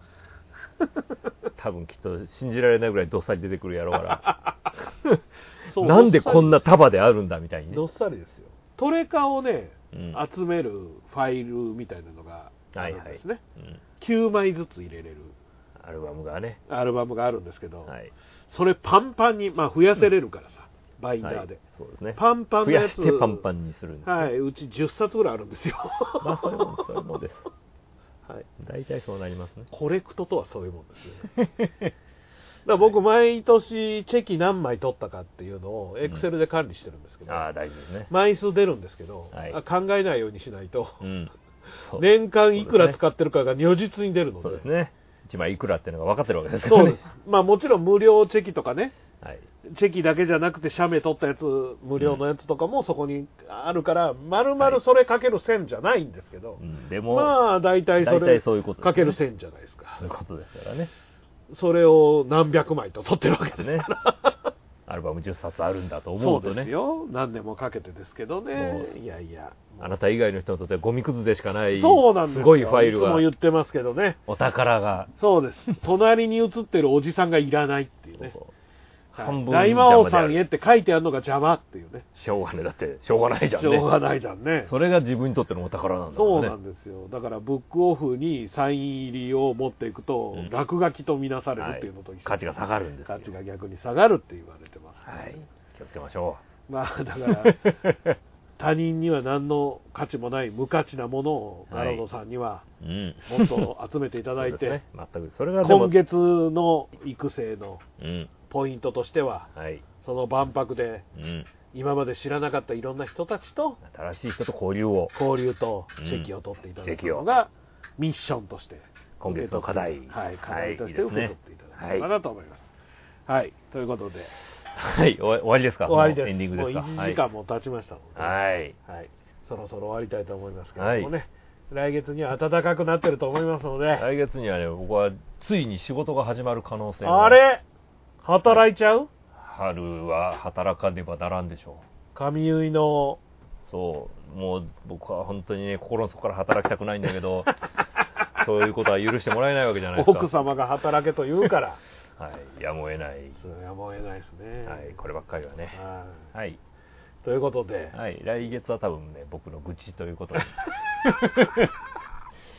多分きっと信じられないぐらいどっさり出てくるやろうからなんでこんな束であるんだみたいにね。 どっさりですよ。トレカをね、集めるファイルみたいなのがあるんですね。9枚ずつ入れれるアルバムがあるんですけど、それパンパンに増やせれるからさ、バインダーで、 そうですね、 パンパンのやつ増やしてパンパンにするんですね。 うち10冊ぐらいあるんですよ。 それもです。大体そうなりますね。 コレクトとはそういうもんですよね。だから僕毎年チェキ何枚取ったかっていうのをエクセルで管理してるんですけど、 大事ですね。 枚数出るんですけど、考えないようにしないと、年間いくら使ってるかが如実に出るので。 そうですね。1枚いくらっていうのが分かってるわけですからね。 そうです。もちろん無料チェキとかね、チェキだけじゃなくて写メ取ったやつ、無料のやつとかもそこにあるから、丸々それかける1000じゃないんですけど、 でも大体それかける1000じゃないですか。 そういうことですからね。 それを何百枚と取ってるわけですね。 アルバム10冊あるんだと思うとね。 そうですよ。何年もかけてですけどね。いやあなた以外の人にとってはゴミくずでしかない、 そうなんですよ。 すごいファイルが。 いつも言ってますけどね。 お宝が。 そうです。隣に写ってるおじさんがいらないっていうね。大魔王さんへって書いてあるのが邪魔っていうね。 しょうがね。だってしょうがないじゃんね。 しょうがないじゃんね。 それが自分にとってのお宝なんだからね。 そうなんですよ。だからブックオフにサイン入りを持っていくと、落書きとみなされるっていうのと一緒、 価値が下がるんです。 価値が逆に下がるって言われてます、 気をつけましょう。だから他人には何の価値もない無価値なものをガロドさんにはもっと集めていただいて、 全くそれが今月の育成のポイントとしては、その万博で今まで知らなかったいろんな人たちと新しい人と交流とチェキを取っていただくのがミッションとして今月の課題として受け取っていただければなと思います。ということで、 終わりですか？ 終わりです。 エンディングですか？ もう1時間も経ちましたので、そろそろ終わりたいと思いますけどもね、来月には暖かくなってると思いますので、 来月にはね、僕はついに仕事が始まる可能性が。 あれ働いちゃう？ 春は働かねばならんでしょう。 髪結いの。 そう、もう僕は本当にね、心の底から働きたくないんだけど、そういうことは許してもらえないわけじゃないですか。 奥様が働けと言うから。 やむを得ない。 やむを得ないですね。 こればっかりはね。 ということで、 来月は多分ね、僕の愚痴ということで。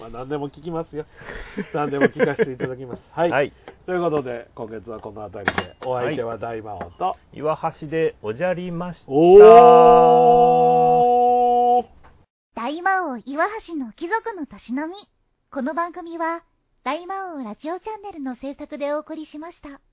まあ何でも聞きますよ。何でも聞かせていただきます。はい。はい、ということで、今月はこの辺りで、お相手は大魔王と、 岩橋でおじゃりました。 大魔王岩橋の貴族のたしなみ。この番組は、大魔王ラジオチャンネルの制作でお送りしました。